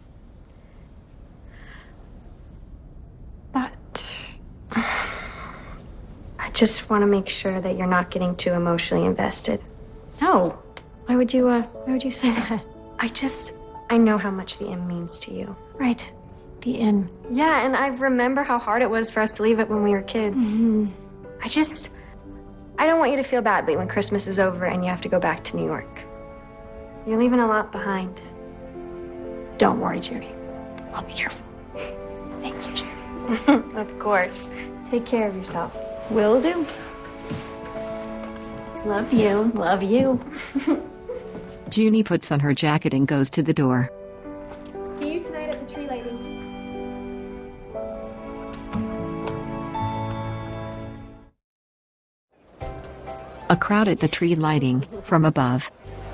But... I just want to make sure that you're not getting too emotionally invested. No. Why would you, uh, why would you say that? I just... I know how much the inn means to you. Right. The inn. Yeah, and I remember how hard it was for us to leave it when we were kids. Mm-hmm. I just... I don't want you to feel badly when Christmas is over and you have to go back to New York. You're leaving a lot behind. Don't worry, Judy. I'll be careful. Thank you, Judy. Of course. Take care of yourself. Will do. Love you. Love you. Junie puts on her jacket and goes to the door. See you tonight at the tree lighting. A crowd at the tree lighting, from above.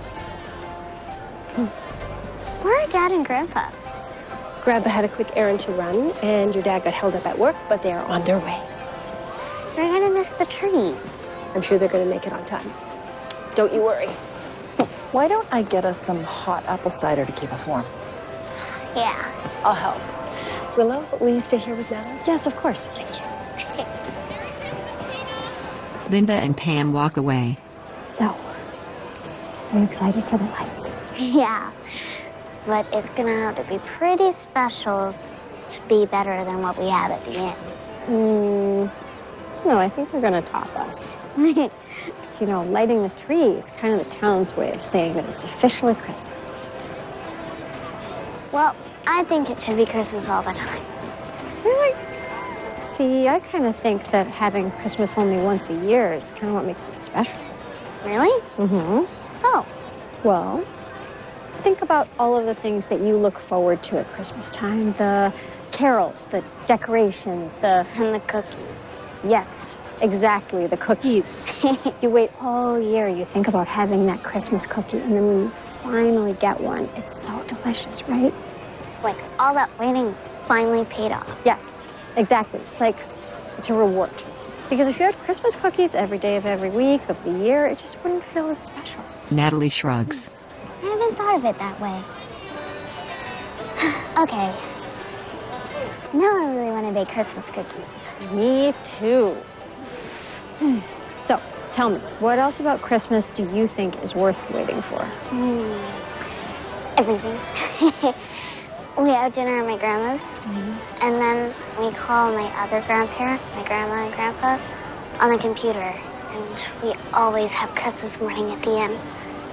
Where are Dad and Grandpa? Grandpa had a quick errand to run, and your dad got held up at work, but they are on their way. We're gonna miss the tree. I'm sure they're gonna make it on time. Don't you worry. Why don't I get us some hot apple cider to keep us warm? Yeah. I'll help. Willow, will you stay here with Natalie? Yes, of course. Thank you. Linda and Pam walk away. So, are you excited for the lights? Yeah. But it's gonna have to be pretty special to be better than what we have at the inn. Hmm. No, I think they're gonna top us. So, you know, lighting the tree is kind of the town's way of saying that it's officially Christmas. Well, I think it should be Christmas all the time. Really? See, I kind of think that having Christmas only once a year is kind of what makes it special. Really? Mm-hmm. So? Well, think about all of the things that you look forward to at Christmas time. The carols, the decorations, the... And the cookies. Yes, exactly, the cookies. You wait all year, you think about having that Christmas cookie, and then when you finally get one, it's so delicious, right? Like, all that waiting is finally paid off. Yes, exactly. It's like, it's a reward. Because if you had Christmas cookies every day of every week of the year, it just wouldn't feel as special. Natalie shrugs. I haven't thought of it that way. Okay. Now I really want to bake Christmas cookies. Me too. So, tell me, what else about Christmas do you think is worth waiting for? Mm. Everything. We have dinner at my grandma's, mm-hmm. and then we call my other grandparents, my grandma and grandpa, on the computer. And we always have Christmas morning at the end.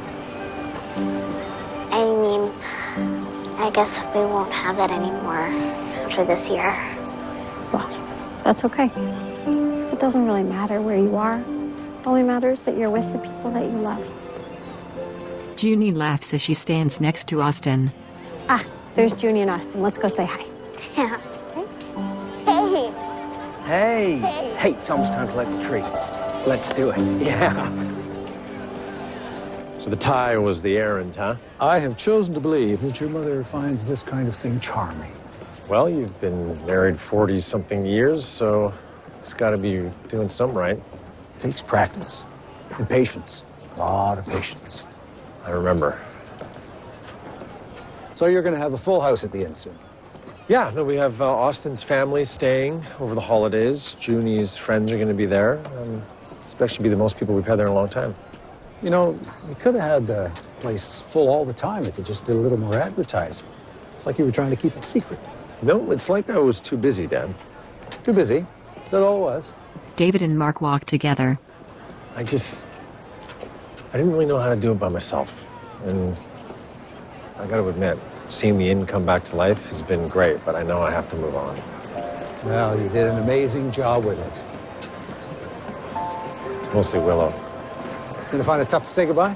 I mean, I guess we won't have that anymore after this year. Well, that's okay. Because it doesn't really matter where you are. It only matters that you're with the people that you love. Junie laughs as she stands next to Austin. Ah, there's Junie and Austin. Let's go say hi. Yeah. Hey. Hey. Hey. Hey, it's almost time to light the tree. Let's do it. Yeah. So the tie was the errand, huh? I have chosen to believe that your mother finds this kind of thing charming. Well, you've been married forty-something years, so it's got to be doing something right. It takes practice and patience. A lot of patience. I remember. So you're going to have a full house at the inn soon? Yeah, no, we have uh, Austin's family staying over the holidays. Junie's friends are going to be there. Um, especially be the most people we've had there in a long time. You know, you could have had the place full all the time if you just did a little more advertising. It's like you were trying to keep it secret. No, it's like I was too busy, Dad. Too busy? That all it was. David and Mark walk together. I just... I didn't really know how to do it by myself. And I got to admit, seeing the inn come back to life has been great, but I know I have to move on. Well, you did an amazing job with it. Mostly Willow. Gonna find it tough to say goodbye?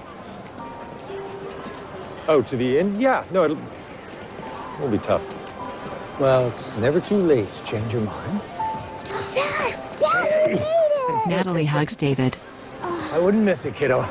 Oh, to the inn? Yeah, no, it'll, it'll be tough. Well, it's never too late to change your mind. Dad, Dad, we made it! Natalie hugs David. I wouldn't miss it, kiddo.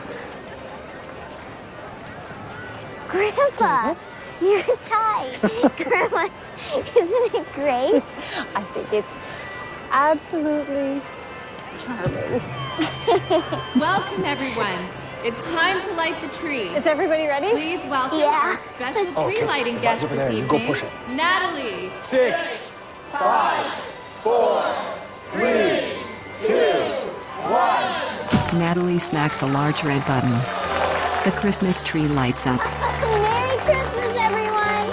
Grandpa, you're tight. Grandma, isn't it great? I think it's absolutely charming. Welcome, everyone. It's time to light the tree. Is everybody ready? Please welcome Yeah. our special tree Okay. lighting guest Over this there. You go evening, push it. Natalie. Six, five, four, three, two, one. Natalie smacks a large red button. The Christmas tree lights up. Merry Christmas, everyone!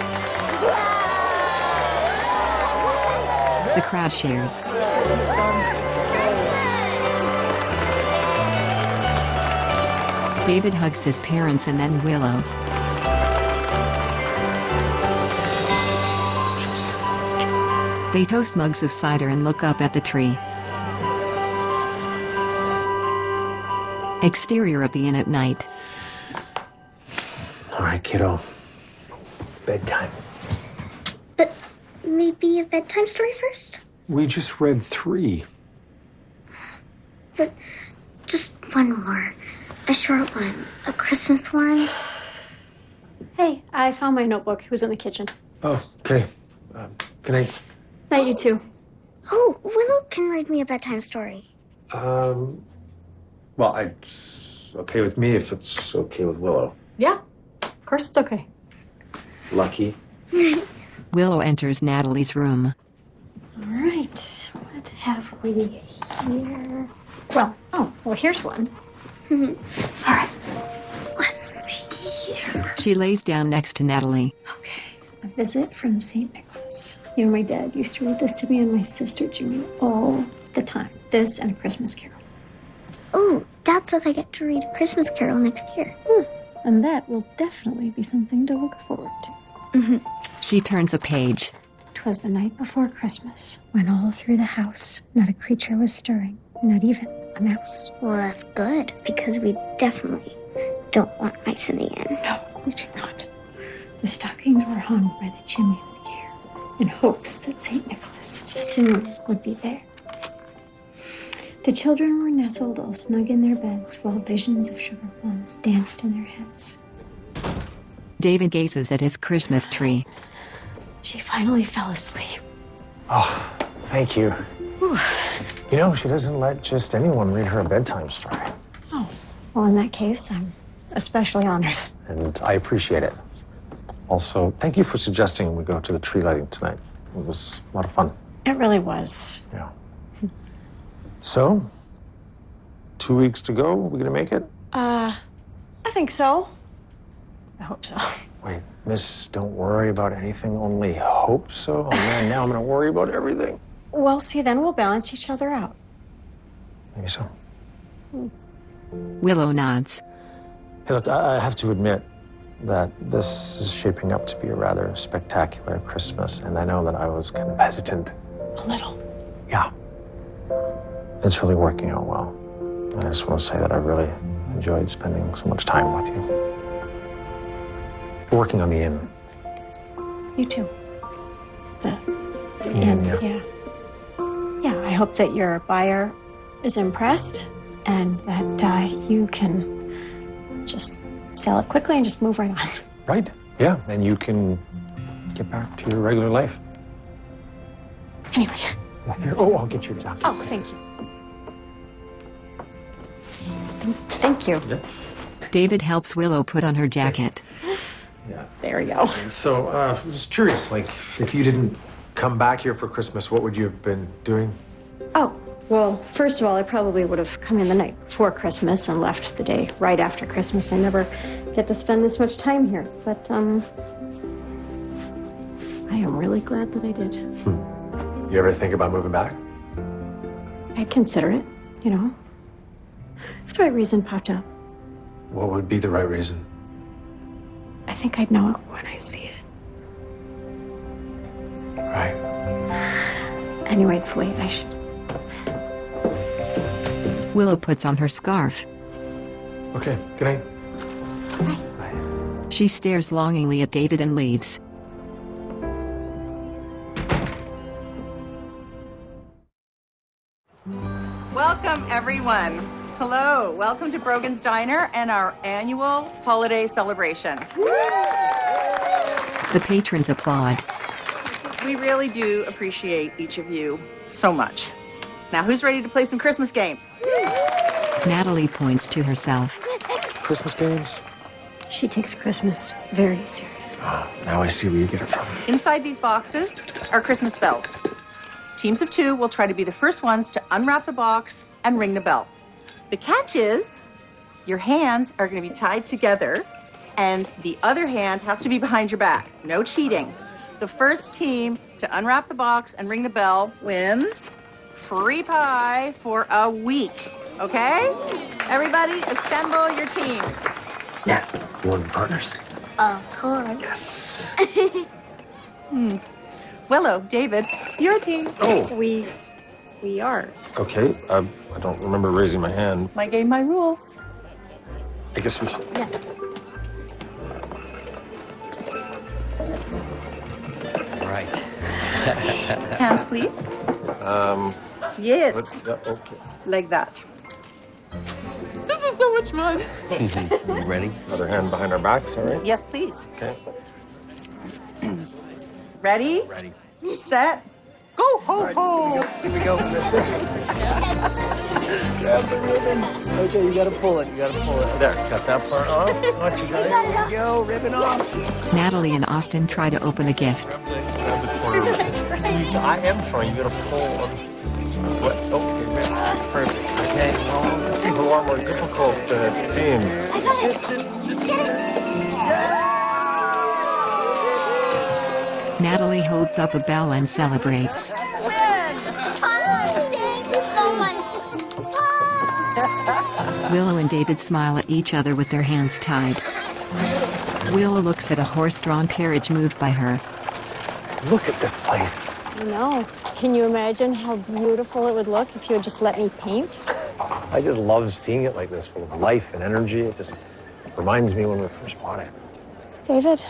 The crowd cheers. David hugs his parents and then Willow. They toast mugs of cider and look up at the tree. Exterior of the inn at night. All right, kiddo. Bedtime. But maybe a bedtime story first? We just read three. But just one more. A short one. A Christmas one. Hey, I found my notebook. It was in the kitchen. Oh, okay. Uh, can I? Night, you two. Oh, Willow can read me a bedtime story. Um. Well, I, it's okay with me if it's okay with Willow. Yeah, of course it's okay. Lucky. Willow enters Natalie's room. All right, what have we here? Well, oh, well, here's one. All right, let's see here. She lays down next to Natalie. Okay, a visit from Saint Nicholas. You know, my dad used to read this to me and my sister Jimmy all the time. This and A Christmas Carol. Oh, Dad says I get to read A Christmas Carol next year. Hmm. And that will definitely be something to look forward to. Mm-hmm. She turns a page. 'Twas the night before Christmas, when all through the house not a creature was stirring, not even a mouse. Well, that's good, because we definitely don't want mice in the inn. No, we do not. The stockings were hung by the chimney with care, in hopes that Saint Nicholas soon would be there. The children were nestled all snug in their beds, while visions of sugar plums danced in their heads. David gazes at his Christmas tree. She finally fell asleep. Oh, thank you. Whew. You know, she doesn't let just anyone read her a bedtime story. Oh, well, in that case, I'm especially honored. And I appreciate it. Also, thank you for suggesting we go to the tree lighting tonight. It was a lot of fun. It really was. Yeah. So, two weeks to go. We gonna make it? Uh, I think so. I hope so. Wait, miss, don't worry about anything, only hope so? Oh man, now I'm gonna worry about everything. Well, see, then we'll balance each other out. Maybe so. Willow nods. Hey, look, I I have to admit that this is shaping up to be a rather spectacular Christmas, and I know that I was kind of hesitant. A little. Yeah. It's really working out well. And I just want to say that I really enjoyed spending so much time with you. Working on the inn. You too. The, the Yeah, inn, yeah. yeah. Yeah, I hope that your buyer is impressed and that uh, you can just sell it quickly and just move right on. Right? Yeah, and you can get back to your regular life. Anyway. Oh, I'll get you a jacket. Oh, thank you. Thank, thank you. Yeah. David helps Willow put on her jacket. Yeah. There we go. So, uh, I'm just curious, like, if you didn't come back here for Christmas, what would you have been doing? Oh, well, first of all, I probably would have come in the night before Christmas and left the day right after Christmas. I never get to spend this much time here, but um, I am really glad that I did. You ever think about moving back? I'd consider it, you know, if the right reason popped up. What would be the right reason? I think I'd know it when I see it. Right. Anyway, it's late. I should. Willow puts on her scarf. Okay, good night. She stares longingly at David and leaves. Welcome, everyone. Hello, welcome to Brogan's Diner and our annual holiday celebration. The patrons applaud. We really do appreciate each of you so much. Now, who's ready to play some Christmas games? Natalie points to herself. Christmas games? She takes Christmas very serious. Ah, now I see where you get it from. Inside these boxes are Christmas bells. Teams of two will try to be the first ones to unwrap the box and ring the bell. The catch is your hands are going to be tied together and the other hand has to be behind your back. No cheating. The first team to unwrap the box and ring the bell wins free pie for a week. Okay? Everybody, assemble your teams. Yeah, you want to be partners? Of course. Yes. Hmm. Willow, David, your team. Oh. We, we are. Okay, I, I don't remember raising my hand. My game, my rules. I guess we should. Yes. Right. Hands, please. Um. Yes. let's- yeah, okay. Like that. This is so much fun. You ready? Other hand behind our backs, all right? Yes, please. Okay. Ready? Ready. Set. Go, ho, ho. Here we go. Grab the ribbon. Okay, you gotta pull it. You gotta pull it. There, got that part off. What you got? There we go. Ribbon off. Natalie and Austin try to open a gift. Grab the, grab the corner. I am trying. You gotta pull on. What? Okay, good. Perfect. Okay. Well, this is a lot more difficult uh, team. I got it. Get it. Natalie holds up a bell and celebrates. Thank you so much. Willow and David smile at each other with their hands tied. Willow looks at a horse-drawn carriage moved by her. Look at this place. I know. Can you imagine how beautiful it would look if you had just let me paint? I just love seeing it like this, full of life and energy. It just reminds me when we first bought it. David,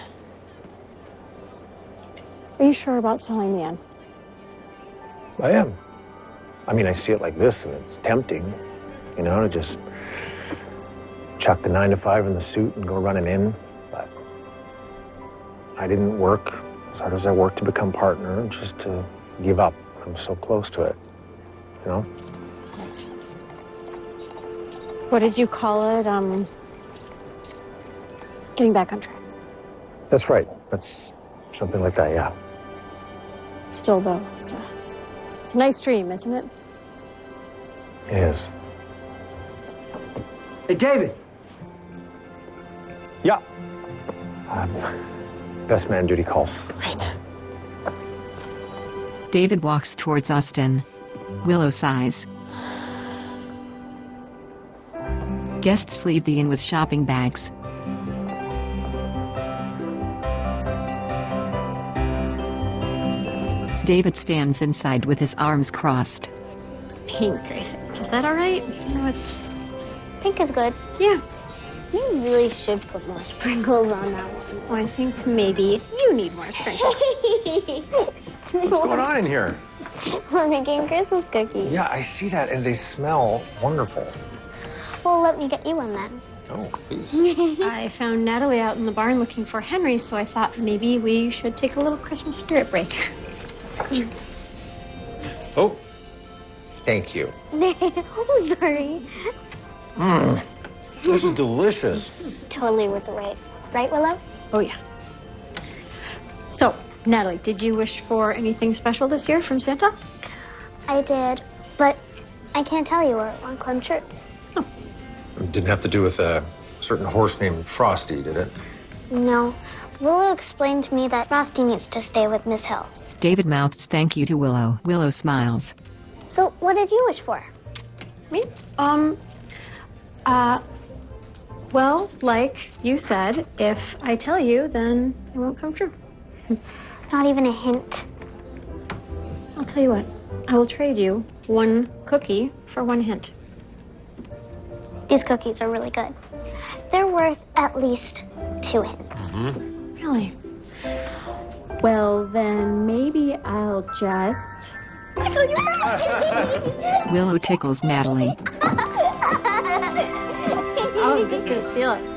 are you sure about selling the inn? I am. I mean, I see it like this, and it's tempting, you know, to just chuck the nine to five in the suit and go run an inn. But I didn't work as hard as I worked to become partner, just to give up. I'm so close to it, you know? Right. What did you call it? Um, getting back on track. That's right. That's something like that, yeah. Still, though, it's a, it's a nice dream, isn't it? It is. Hey, David. Yeah. Um, best man duty calls. Right. David walks towards Austin. Willow sighs. Guests leave the inn with shopping bags. David stands inside with his arms crossed. Pink, I think. Is that all right? You know, it's... Pink is good. Yeah. You really should put more sprinkles on that one. Well, I think maybe you need more sprinkles. What's going on in here? We're making Christmas cookies. Yeah, I see that, and they smell wonderful. Well, let me get you one then. Oh, please. I found Natalie out in the barn looking for Henry, so I thought maybe we should take a little Christmas spirit break. Oh, thank you. Oh, sorry. Mmm, this is delicious. Totally with the right. Right, Willow? Oh, yeah. So, Natalie, did you wish for anything special this year from Santa? I did, but I can't tell you where it won't come true. It didn't have to do with a certain horse named Frosty, did it? No. Willow explained to me that Frosty needs to stay with Miss Hill. David mouths thank you to Willow. Willow smiles. So, what did you wish for? Me? Um, uh, Well, like you said, if I tell you, then it won't come true. Not even a hint. I'll tell you what. I will trade you one cookie for one hint. These cookies are really good. They're worth at least two hints. Mm-hmm. Really? Well, then maybe I'll just tickle you. Willow tickles Natalie. Oh, he's gonna steal it.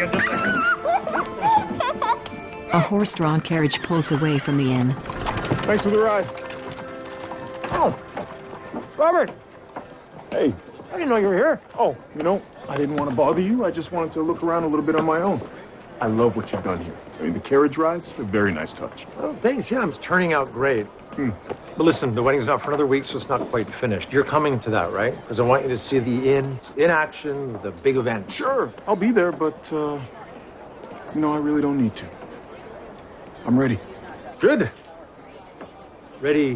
A horse-drawn carriage pulls away from the inn. Thanks for the ride. Oh, Robert. Hey. I didn't know you were here. Oh, you know, I didn't want to bother you. I just wanted to look around a little bit on my own. I love what you've done here. I mean, the carriage rides, a very nice touch. Oh, thanks. Yeah, it's turning out great. Hmm. But listen, the wedding's not for another week, so it's not quite finished. You're coming to that, right? Because I want you to see the inn in action, the big event. Sure, I'll be there, but, uh, you know, I really don't need to. I'm ready. Good. Ready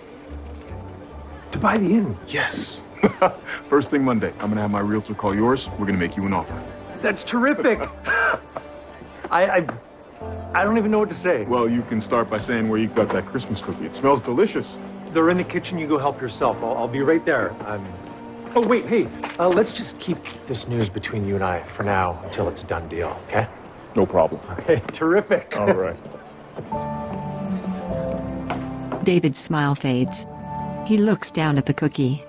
to buy the inn? Yes. First thing Monday, I'm gonna have my realtor call yours. We're gonna make you an offer. That's terrific. I, I, I don't even know what to say. Well, you can start by saying where you got that Christmas cookie. It smells delicious. They're in the kitchen. You go help yourself. I'll, I'll be right there. Um, oh, wait, hey, uh, let's just keep this news between you and I for now until it's a done deal, okay? No problem. Okay, terrific. All right. David's smile fades. He looks down at the cookie.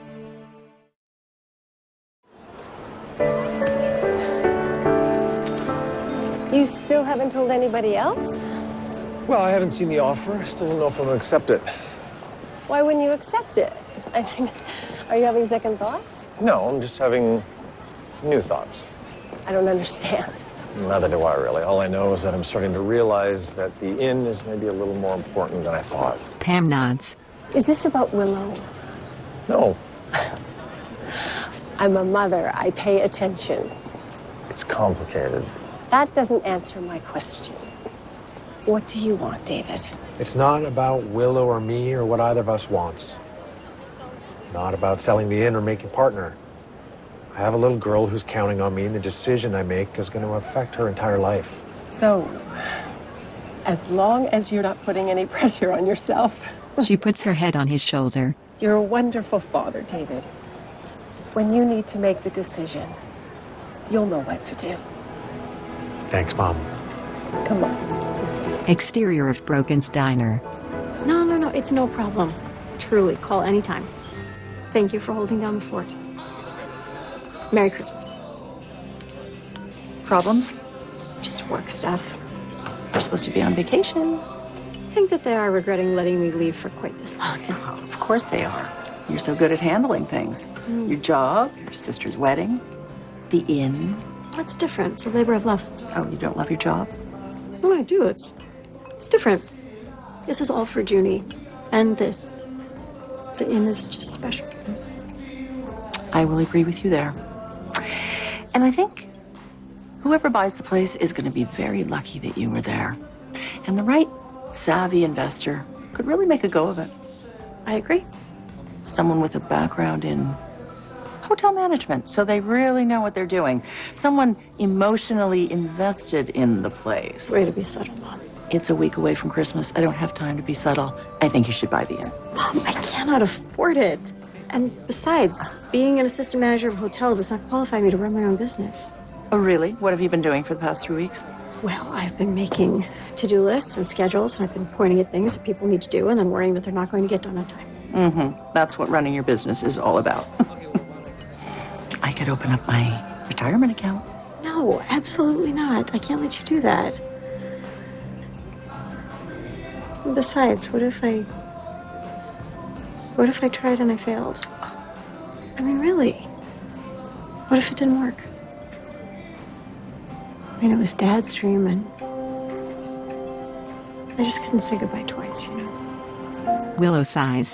You still haven't told anybody else? Well, I haven't seen the offer. I still don't know if I'm going to accept it. Why wouldn't you accept it? I mean, are you having second thoughts? No, I'm just having new thoughts. I don't understand. Neither do I, really. All I know is that I'm starting to realize that the inn is maybe a little more important than I thought. Pam nods. Is this about Willow? No. I'm a mother. I pay attention. It's complicated. That doesn't answer my question. What do you want, David? It's not about Willow or me or what either of us wants. Not about selling the inn or making partner. I have a little girl who's counting on me, and the decision I make is going to affect her entire life. So, as long as you're not putting any pressure on yourself. She puts her head on his shoulder. You're a wonderful father, David. When you need to make the decision, you'll know what to do. Thanks, Mom. Come on. Exterior of Broken's diner. No, no, no, it's no problem. Truly, call anytime. Thank you for holding down the fort. Merry Christmas. Problems? Just work stuff. We're supposed to be on vacation. I think that they are regretting letting me leave for quite this long. Oh, of course they are. You're so good at handling things. Mm. Your job, your sister's wedding, the inn. What's different? It's a labor of love. Oh, you don't love your job? Oh, I do. It's it's different. This is all for Junie. And this. The inn is just special. I will agree with you there. And I think whoever buys the place is going to be very lucky that you were there. And the right savvy investor could really make a go of it. I agree. Someone with a background in hotel management, so they really know what they're doing. Someone emotionally invested in the place. Way to be subtle, Mom. It's a week away from Christmas. I don't have time to be subtle. I think you should buy the inn. Mom, I cannot afford it. And besides, being an assistant manager of a hotel does not qualify me to run my own business. Oh, really? What have you been doing for the past three weeks? Well, I've been making to-do lists and schedules, and I've been pointing at things that people need to do and then worrying that they're not going to get done on time. Mm-hmm. That's what running your business is all about. I could open up my retirement account. No, absolutely not. I can't let you do that. And besides, what if I... What if I tried and I failed? I mean, really? What if it didn't work? I mean, it was Dad's dream, and I just couldn't say goodbye twice, you know? Willow sighs.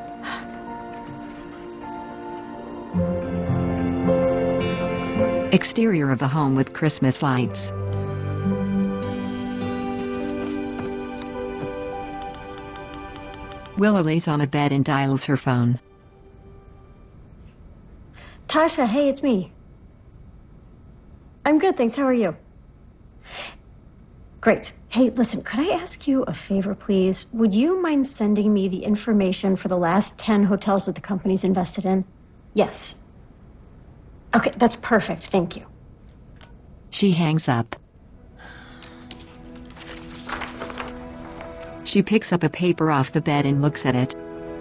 Exterior of the home with Christmas lights. Willow lays on a bed and dials her phone. Tasha, hey, it's me. I'm good, thanks. How are you? Great. Hey, listen, could I ask you a favor, please? Would you mind sending me the information for the last ten hotels that the company's invested in? Yes. Okay, that's perfect. Thank you. She hangs up. She picks up a paper off the bed and looks at it.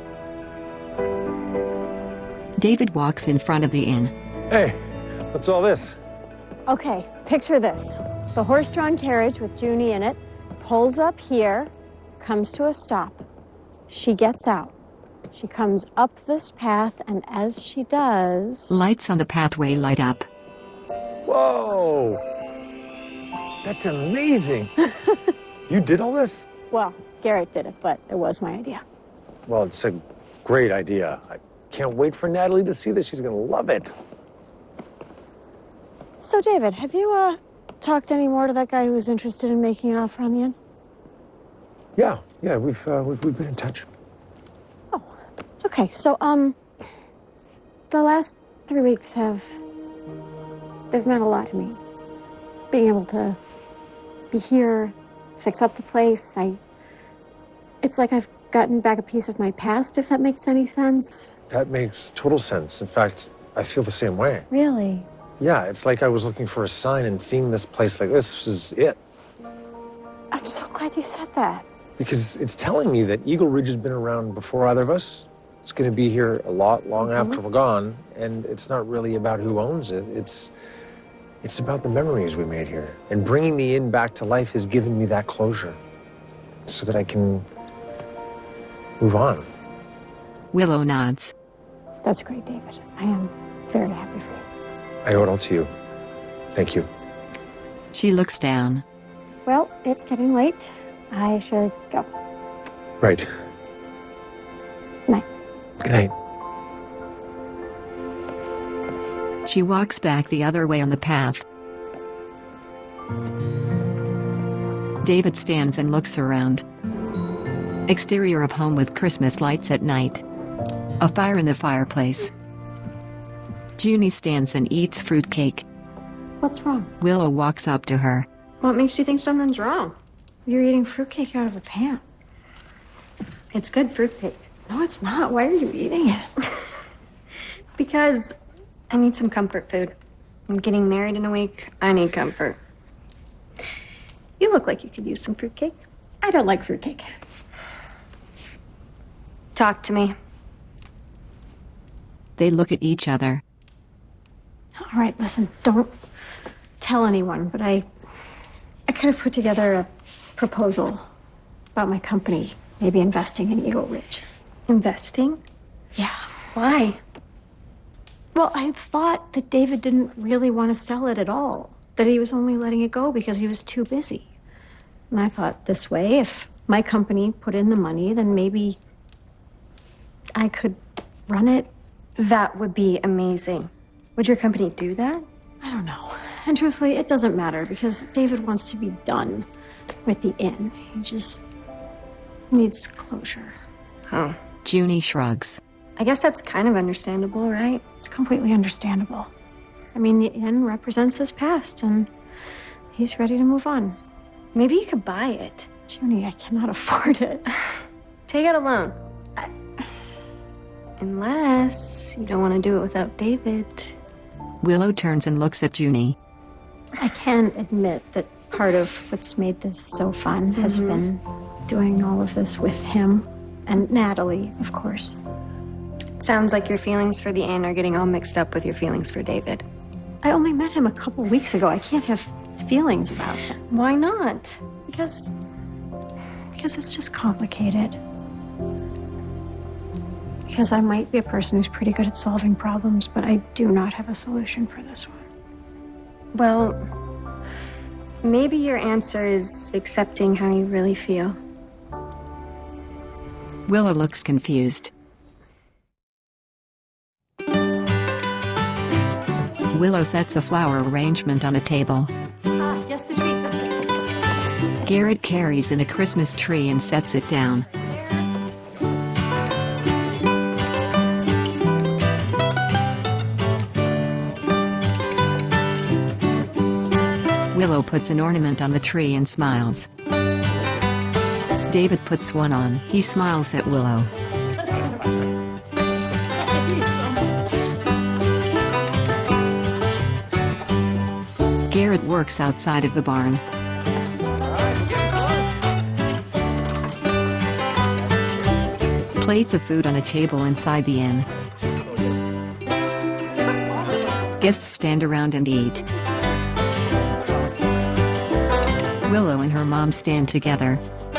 David walks in front of the inn. Hey, what's all this? Okay, picture this. The horse-drawn carriage with Junie in it pulls up here, comes to a stop. She gets out. She comes up this path, and as she does... Lights on the pathway light up. Whoa! That's amazing. You did all this? Well, Garrett did it, but it was my idea. Well, it's a great idea. I can't wait for Natalie to see this. She's gonna love it. So, David, have you, uh, talked any more to that guy who was interested in making an offer on the inn? Yeah, yeah, we've, uh, we've, we've been in touch. Okay, so, um, the last three weeks have, they've meant a lot to me. Being able to be here, fix up the place, I, it's like I've gotten back a piece of my past, if that makes any sense. That makes total sense. In fact, I feel the same way. Really? Yeah, it's like I was looking for a sign and seeing this place like this is it. I'm so glad you said that. Because it's telling me that Eagle Ridge has been around before either of us. It's going to be here a lot long Mm-hmm. after we're gone, and it's not really about who owns it. It's it's about the memories we made here. And bringing the inn back to life has given me that closure so that I can move on. Willow nods. That's great, David. I am very happy for you. I owe it all to you. Thank you. She looks down. Well, it's getting late. I should go. Right. Night. Good night. She walks back the other way on the path. David stands and looks around. Exterior of home with Christmas lights at night. A fire in the fireplace. Junie stands and eats fruitcake. What's wrong? Willow walks up to her. What makes you think something's wrong? You're eating fruitcake out of a pan. It's good fruitcake. No, it's not. Why are you eating it? Because I need some comfort food. I'm getting married in a week. I need comfort. You look like you could use some fruitcake. I don't like fruitcake. Talk to me. They look at each other. All right, listen, don't tell anyone, but I I kind of put together a proposal about my company, maybe investing in Eagle Ridge. Investing? Yeah. Why? Well, I thought that David didn't really want to sell it at all, that he was only letting it go because he was too busy. And I thought this way, if my company put in the money, then maybe I could run it. That would be amazing. Would your company do that? I don't know. And truthfully, it doesn't matter because David wants to be done with the inn. He just needs closure. Oh. Junie shrugs. I guess that's kind of understandable, right? It's completely understandable. I mean, the inn represents his past, and he's ready to move on. Maybe you could buy it. Junie, I cannot afford it. Take out a loan. I... Unless you don't want to do it without David. Willow turns and looks at Junie. I can admit that part of what's made this so fun has Mhm. been doing all of this with him. And Natalie, of course. Sounds like your feelings for the inn are getting all mixed up with your feelings for David. I only met him a couple weeks ago. I can't have feelings about him. Why not? Because... Because it's just complicated. Because I might be a person who's pretty good at solving problems, but I do not have a solution for this one. Well, maybe your answer is accepting how you really feel. Willow looks confused. Willow sets a flower arrangement on a table. Ah, yes, the tree, this way. Garrett carries in a Christmas tree and sets it down. Willow puts an ornament on the tree and smiles. David puts one on. He smiles at Willow. Garrett works outside of the barn. Plates of food on a table inside the inn. Guests stand around and eat. Willow and her mom stand together.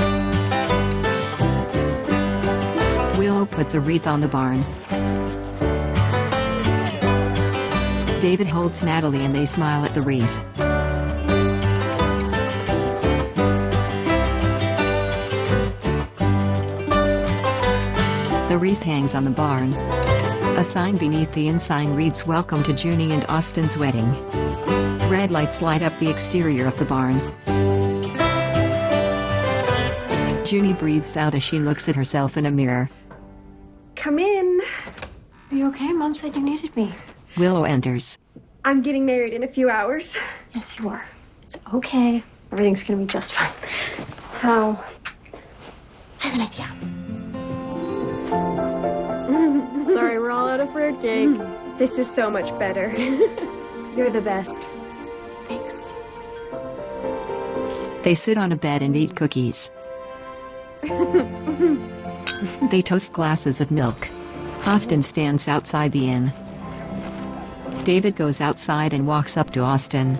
Willow puts a wreath on the barn. David holds Natalie and they smile at the wreath. The wreath hangs on the barn. A sign beneath the inn sign reads, "Welcome to Junie and Austin's wedding." Red lights light up the exterior of the barn. Junie breathes out as she looks at herself in a mirror. Come in. Are you okay? Mom said you needed me. Willow enters. I'm getting married in a few hours. Yes, you are. It's okay. Everything's gonna be just fine. How? I have an idea. Sorry, we're all out of fruitcake. This is so much better. You're the best. Thanks. They sit on a bed and eat cookies. They toast glasses of milk. Austin stands outside the inn. David goes outside and walks up to Austin.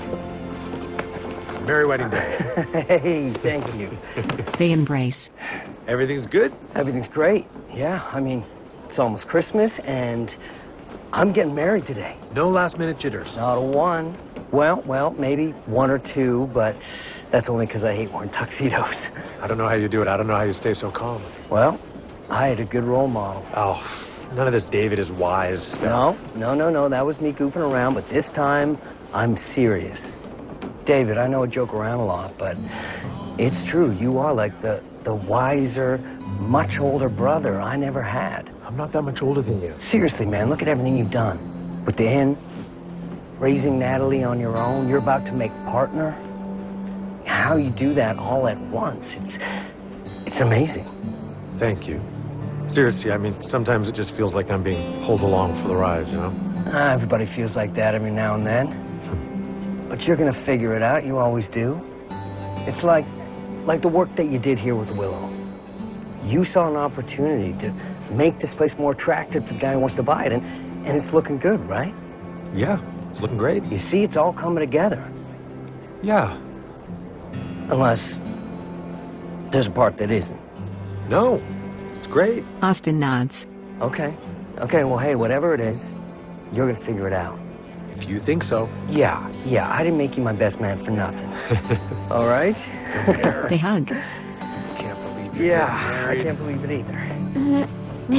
Merry wedding day. Hey, thank you. They embrace. Everything's good? Everything's great. Yeah, I mean, it's almost Christmas, and I'm getting married today. No last minute jitters. Not a one. Well, well, maybe one or two, but that's only because I hate wearing tuxedos. I don't know how you do it. I don't know how you stay so calm. Well, I had a good role model. Oh, none of this David is wise stuff. No, no, no, no. That was me goofing around, but this time, I'm serious. David, I know I joke around a lot, but it's true. You are like the, the wiser, much older brother I never had. I'm not that much older than you. Seriously, man, look at everything you've done. With the inn, raising Natalie on your own, you're about to make partner. How you do that all at once, it's, it's amazing. Thank you. Seriously, I mean, sometimes it just feels like I'm being pulled along for the ride, you know? Ah, everybody feels like that every now and then. But you're gonna figure it out, you always do. It's like, like the work that you did here with Willow. You saw an opportunity to make this place more attractive to the guy who wants to buy it, and, and it's looking good, right? Yeah, it's looking great. You see, it's all coming together. Yeah. Unless there's a part that isn't. No, it's great. Austin nods. Okay. Okay, well, hey, whatever it is, you're gonna figure it out. If you think so. Yeah, yeah, I didn't make you my best man for nothing. All right? They hug. Can't believe it. Yeah, I can't believe it either.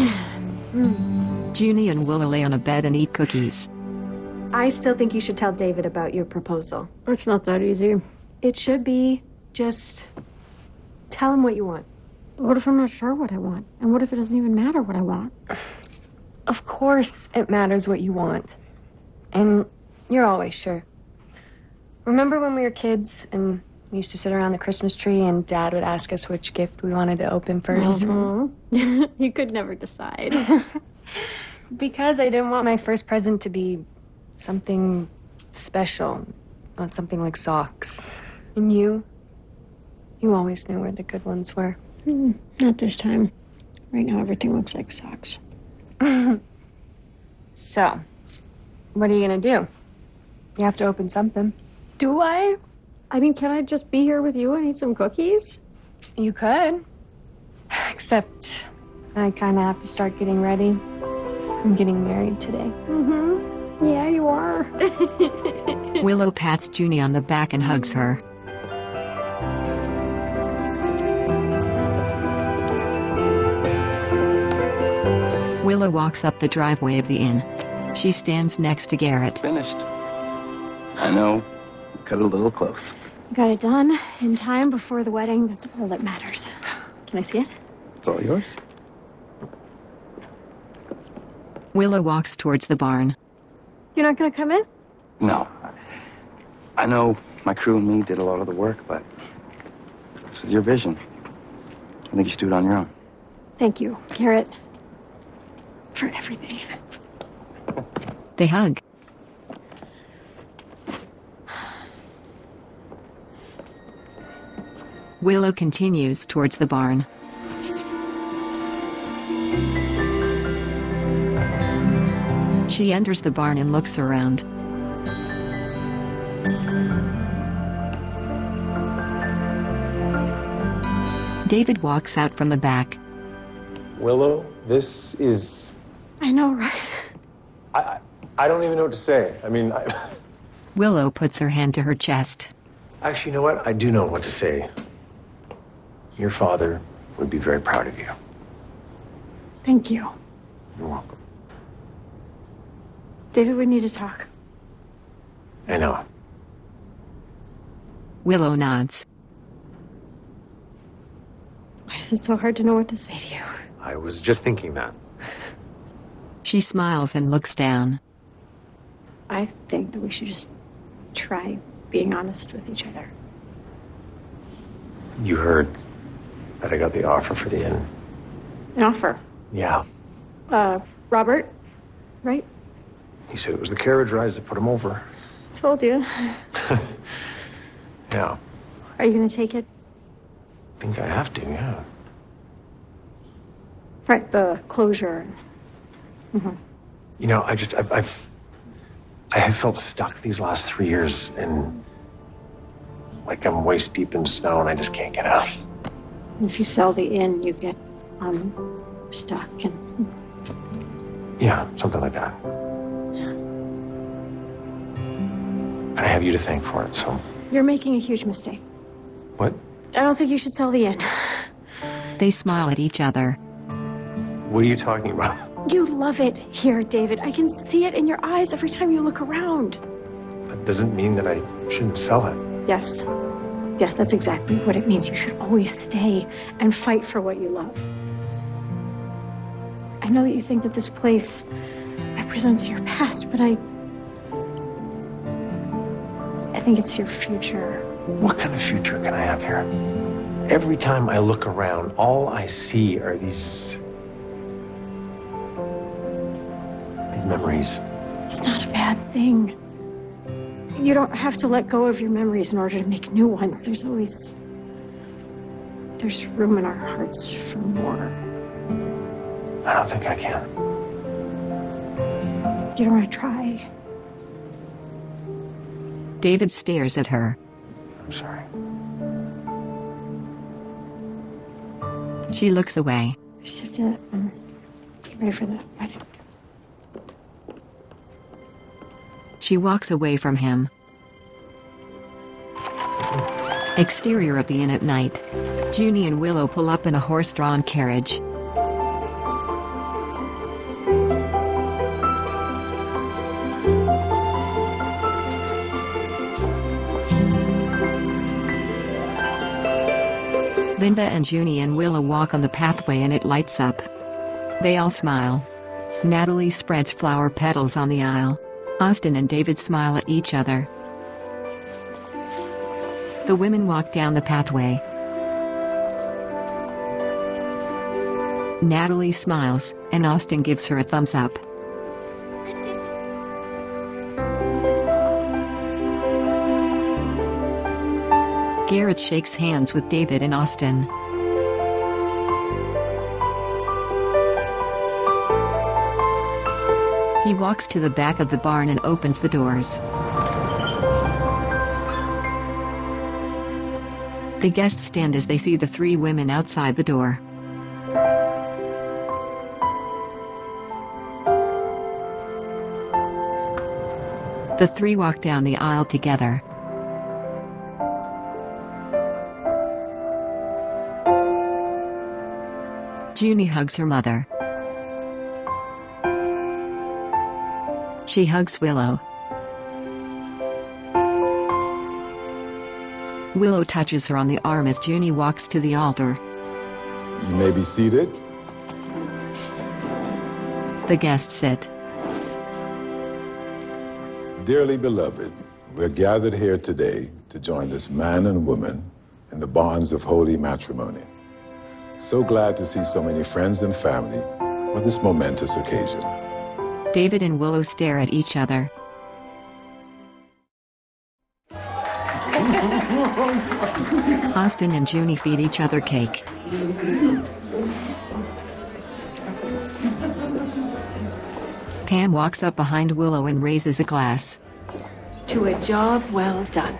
Junie and Willow lay on a bed and eat cookies. I still think you should tell David about your proposal. It's not that easy. It should be. Just tell him what you want. What if I'm not sure what I want? And what if it doesn't even matter what I want? Of course it matters what you want. And you're always sure. Remember when we were kids and we used to sit around the Christmas tree and Dad would ask us which gift we wanted to open first? Mm-hmm. You could never decide. Because I didn't want my first present to be something special. Not something like socks. And you, you always knew where the good ones were. Mm, not this time. Right now everything looks like socks. So, what are you gonna do? You have to open something. Do I? I mean, can I just be here with you and eat some cookies? You could. Except I kind of have to start getting ready. I'm getting married today. Mm-hmm. Yeah, you are. Willow pats Junie on the back and hugs her. Willow walks up the driveway of the inn. She stands next to Garrett. Finished. I know. Cut a little close. Got it done in time before the wedding. That's all that matters. Can I see it? It's all yours. Willow walks towards the barn. You're not gonna come in? No. I know my crew and me did a lot of the work, but this was your vision. I think you should do it on your own. Thank you, Garrett, for everything. They hug. Willow continues towards the barn. She enters the barn and looks around. David walks out from the back. Willow, this is... I know, right? I, I, I don't even know what to say. I mean, I... Willow puts her hand to her chest. Actually, you know what? I do know what to say. Your father would be very proud of you. Thank you. You're welcome. David, we need to talk. I know. Willow nods. Why is it so hard to know what to say to you? I was just thinking that. She smiles and looks down. I think that we should just try being honest with each other. You heard that I got the offer for the inn. An offer? Yeah. Uh, Robert, right? He said it was the carriage rides that put him over. Told you. Yeah. Are you gonna take it? I think I have to, yeah. Right, the closure. Mm-hmm. You know, I just, I've, I've, I have felt stuck these last three years and like I'm waist deep in snow and I just can't get out. If you sell the inn, you get um stuck and. Yeah, something like that. Yeah. I have you to thank for it, so. You're making a huge mistake. What? I don't think you should sell the inn. They smile at each other. What are you talking about? You love it here, David. I can see it in your eyes every time you look around. That doesn't mean that I shouldn't sell it. Yes. Yes, that's exactly what it means. You should always stay and fight for what you love. I know that you think that this place represents your past, but I... I think it's your future. What kind of future can I have here? Every time I look around, all I see are these... these memories. It's not a bad thing. You don't have to let go of your memories in order to make new ones. There's always... there's room in our hearts for more. I don't think I can. You don't want to try. David stares at her. I'm sorry. She looks away. I just have to um, get ready for the wedding. She walks away from him. Exterior of the inn at night. Junie and Willow pull up in a horse-drawn carriage. Linda and Junie and Willow walk on the pathway and it lights up. They all smile. Natalie spreads flower petals on the aisle. Austin and David smile at each other. The women walk down the pathway. Natalie smiles, and Austin gives her a thumbs up. Garrett shakes hands with David and Austin. He walks to the back of the barn and opens the doors. The guests stand as they see the three women outside the door. The three walk down the aisle together. Junie hugs her mother. She hugs Willow. Willow touches her on the arm as Junie walks to the altar. You may be seated. The guests sit. Dearly beloved, we're gathered here today to join this man and woman in the bonds of holy matrimony. So glad to see so many friends and family for this momentous occasion. David and Willow stare at each other. Austin and Junie feed each other cake. Pam walks up behind Willow and raises a glass. To a job well done.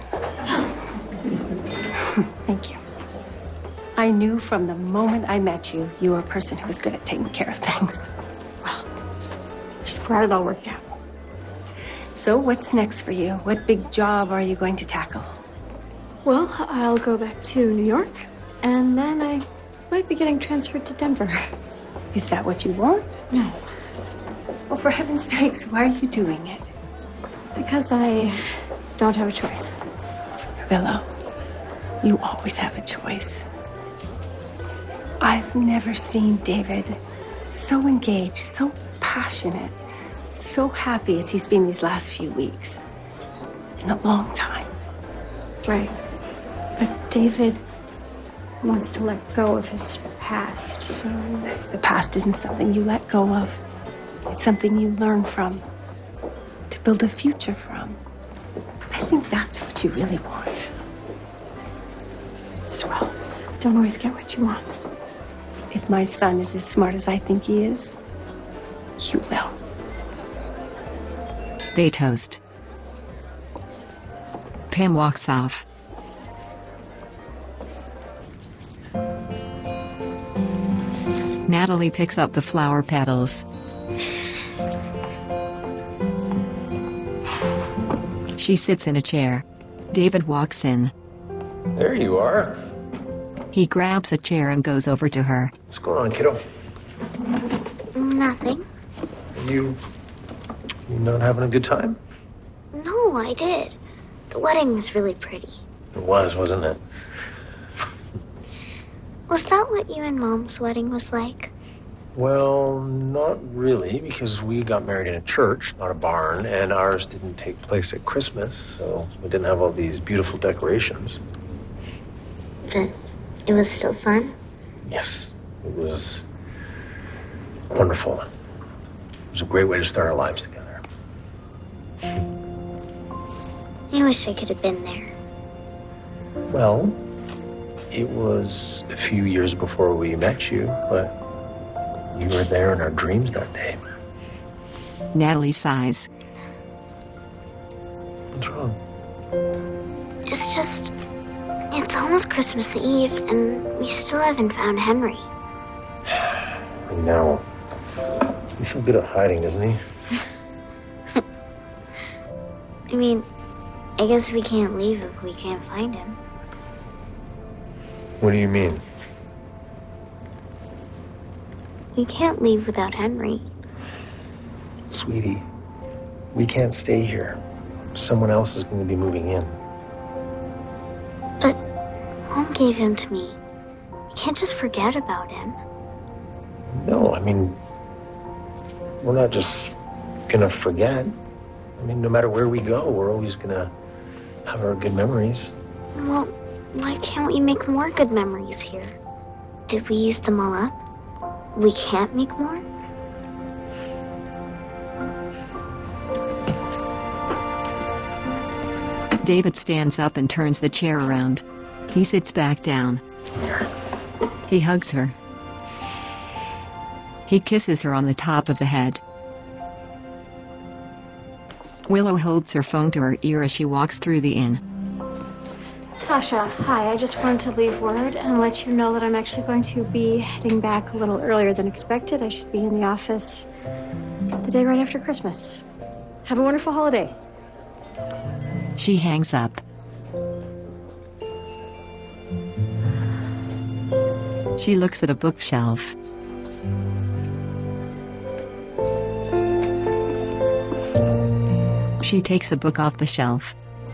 Thank you. I knew from the moment I met you, you were a person who was good at taking care of things. Well, just glad it all worked out. So what's next for you? What big job are you going to tackle? Well, I'll go back to New York, and then I might be getting transferred to Denver. Is that what you want? No. Well, for heaven's sakes, why are you doing it? Because I don't have a choice. Willow, you always have a choice. I've never seen David so engaged, so passionate, so happy as he's been these last few weeks. In a long time. Right. But David wants to let go of his past, so... The past isn't something you let go of. It's something you learn from. To build a future from. I think that's what you really want. Swell. Don't always get what you want. If my son is as smart as I think he is, you will. They toast. Pam walks off. Natalie picks up the flower petals. She sits in a chair. David walks in. There you are. He grabs a chair and goes over to her. What's going on, kiddo? Nothing. You... you not having a good time? No, I did. The wedding was really pretty. It was, wasn't it? Was that what you and Mom's wedding was like? Well, not really, because we got married in a church, not a barn, and ours didn't take place at Christmas, so we didn't have all these beautiful decorations. But it was still fun? Yes, it was wonderful. It was a great way to start our lives together. I wish I could have been there. Well, it was a few years before we met you, but you were there in our dreams that day. Natalie sighs. What's wrong? It's just... It's almost Christmas Eve, and we still haven't found Henry. I know. He's so good at hiding, isn't he? I mean, I guess we can't leave if we can't find him. What do you mean? We can't leave without Henry. Sweetie, we can't stay here. Someone else is going to be moving in. But Mom gave him to me. We can't just forget about him. No, I mean, we're not just going to forget. I mean, no matter where we go, we're always going to have our good memories. Well, why can't we make more good memories here? Did we use them all up? We can't make more? David stands up and turns the chair around. He sits back down. He hugs her. He kisses her on the top of the head. Willow holds her phone to her ear as she walks through the inn. Tasha, hi. I just wanted to leave word and let you know that I'm actually going to be heading back a little earlier than expected. I should be in the office the day right after Christmas. Have a wonderful holiday. She hangs up. She looks at a bookshelf. She takes a book off the shelf.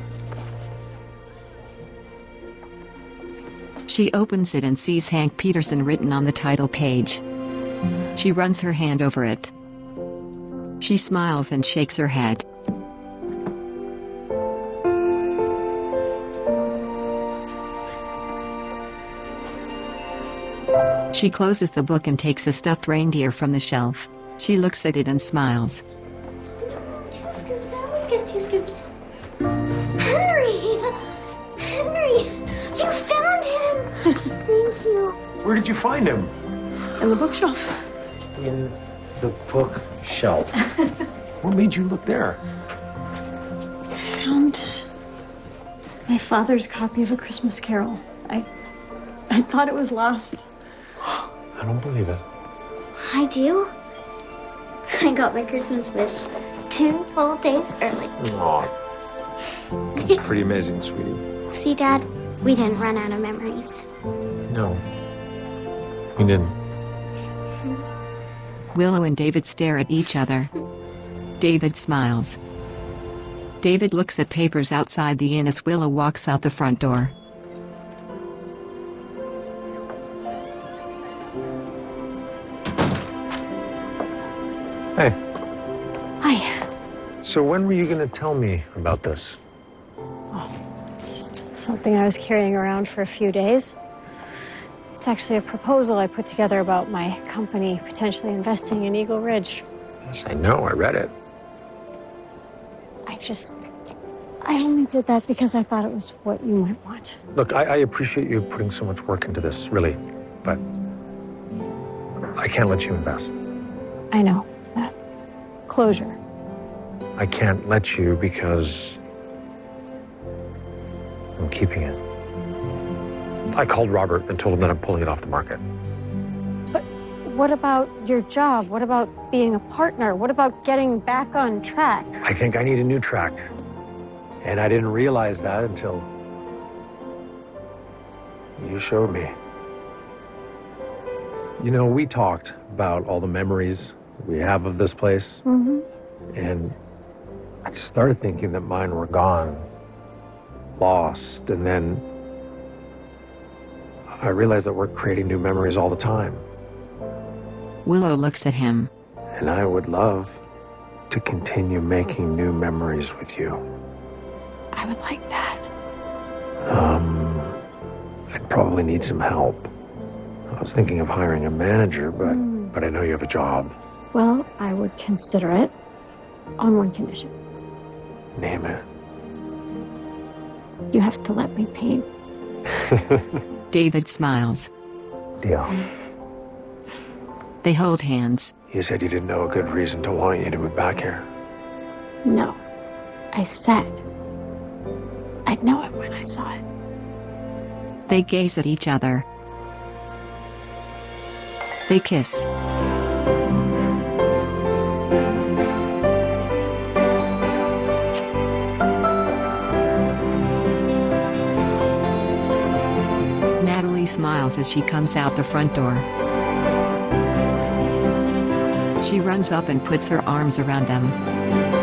She opens it and sees Hank Peterson written on the title page. She runs her hand over it. She smiles and shakes her head. She closes the book and takes a stuffed reindeer from the shelf. She looks at it and smiles. Two scoops. I always get two scoops. Henry! Henry! You found him! Thank you. Where did you find him? In the bookshelf. In the bookshelf. What made you look there? I found my father's copy of A Christmas Carol. I, I thought it was lost. I don't believe it. I do. I got my Christmas wish two full days early. Aw. That's pretty amazing, sweetie. See, Dad, we didn't run out of memories. No. You didn't. Willow and David stare at each other. David smiles. David looks at papers outside the inn as Willow walks out the front door. Hey. Hi. So when were you going to tell me about this? Just something I was carrying around for a few days. It's actually a proposal I put together about my company potentially investing in Eagle Ridge. Yes, I know. I read it. I just... I only did that because I thought it was what you might want. Look, I, I appreciate you putting so much work into this, really. But I can't let you invest. I know that. Closure. I can't let you because I'm keeping it. I called Robert and told him that I'm pulling it off the market. But what about your job? What about being a partner? What about getting back on track? I think I need a new track. And I didn't realize that until you showed me. You know, we talked about all the memories we have of this place. Mm-hmm. And I just started thinking that mine were gone, lost, and then I realized that we're creating new memories all the time. Willow looks at him. And I would love to continue making new memories with you. I would like that. Um, I'd probably need some help. I was thinking of hiring a manager, but, Mm. but I know you have a job. Well, I would consider it on one condition. Name it. You have to let me paint. David smiles. Deal. They hold hands. You said you didn't know a good reason to want you to move back here. No. I said I'd know it when I saw it. They gaze at each other. They kiss. Natalie smiles as she comes out the front door. She runs up and puts her arms around them.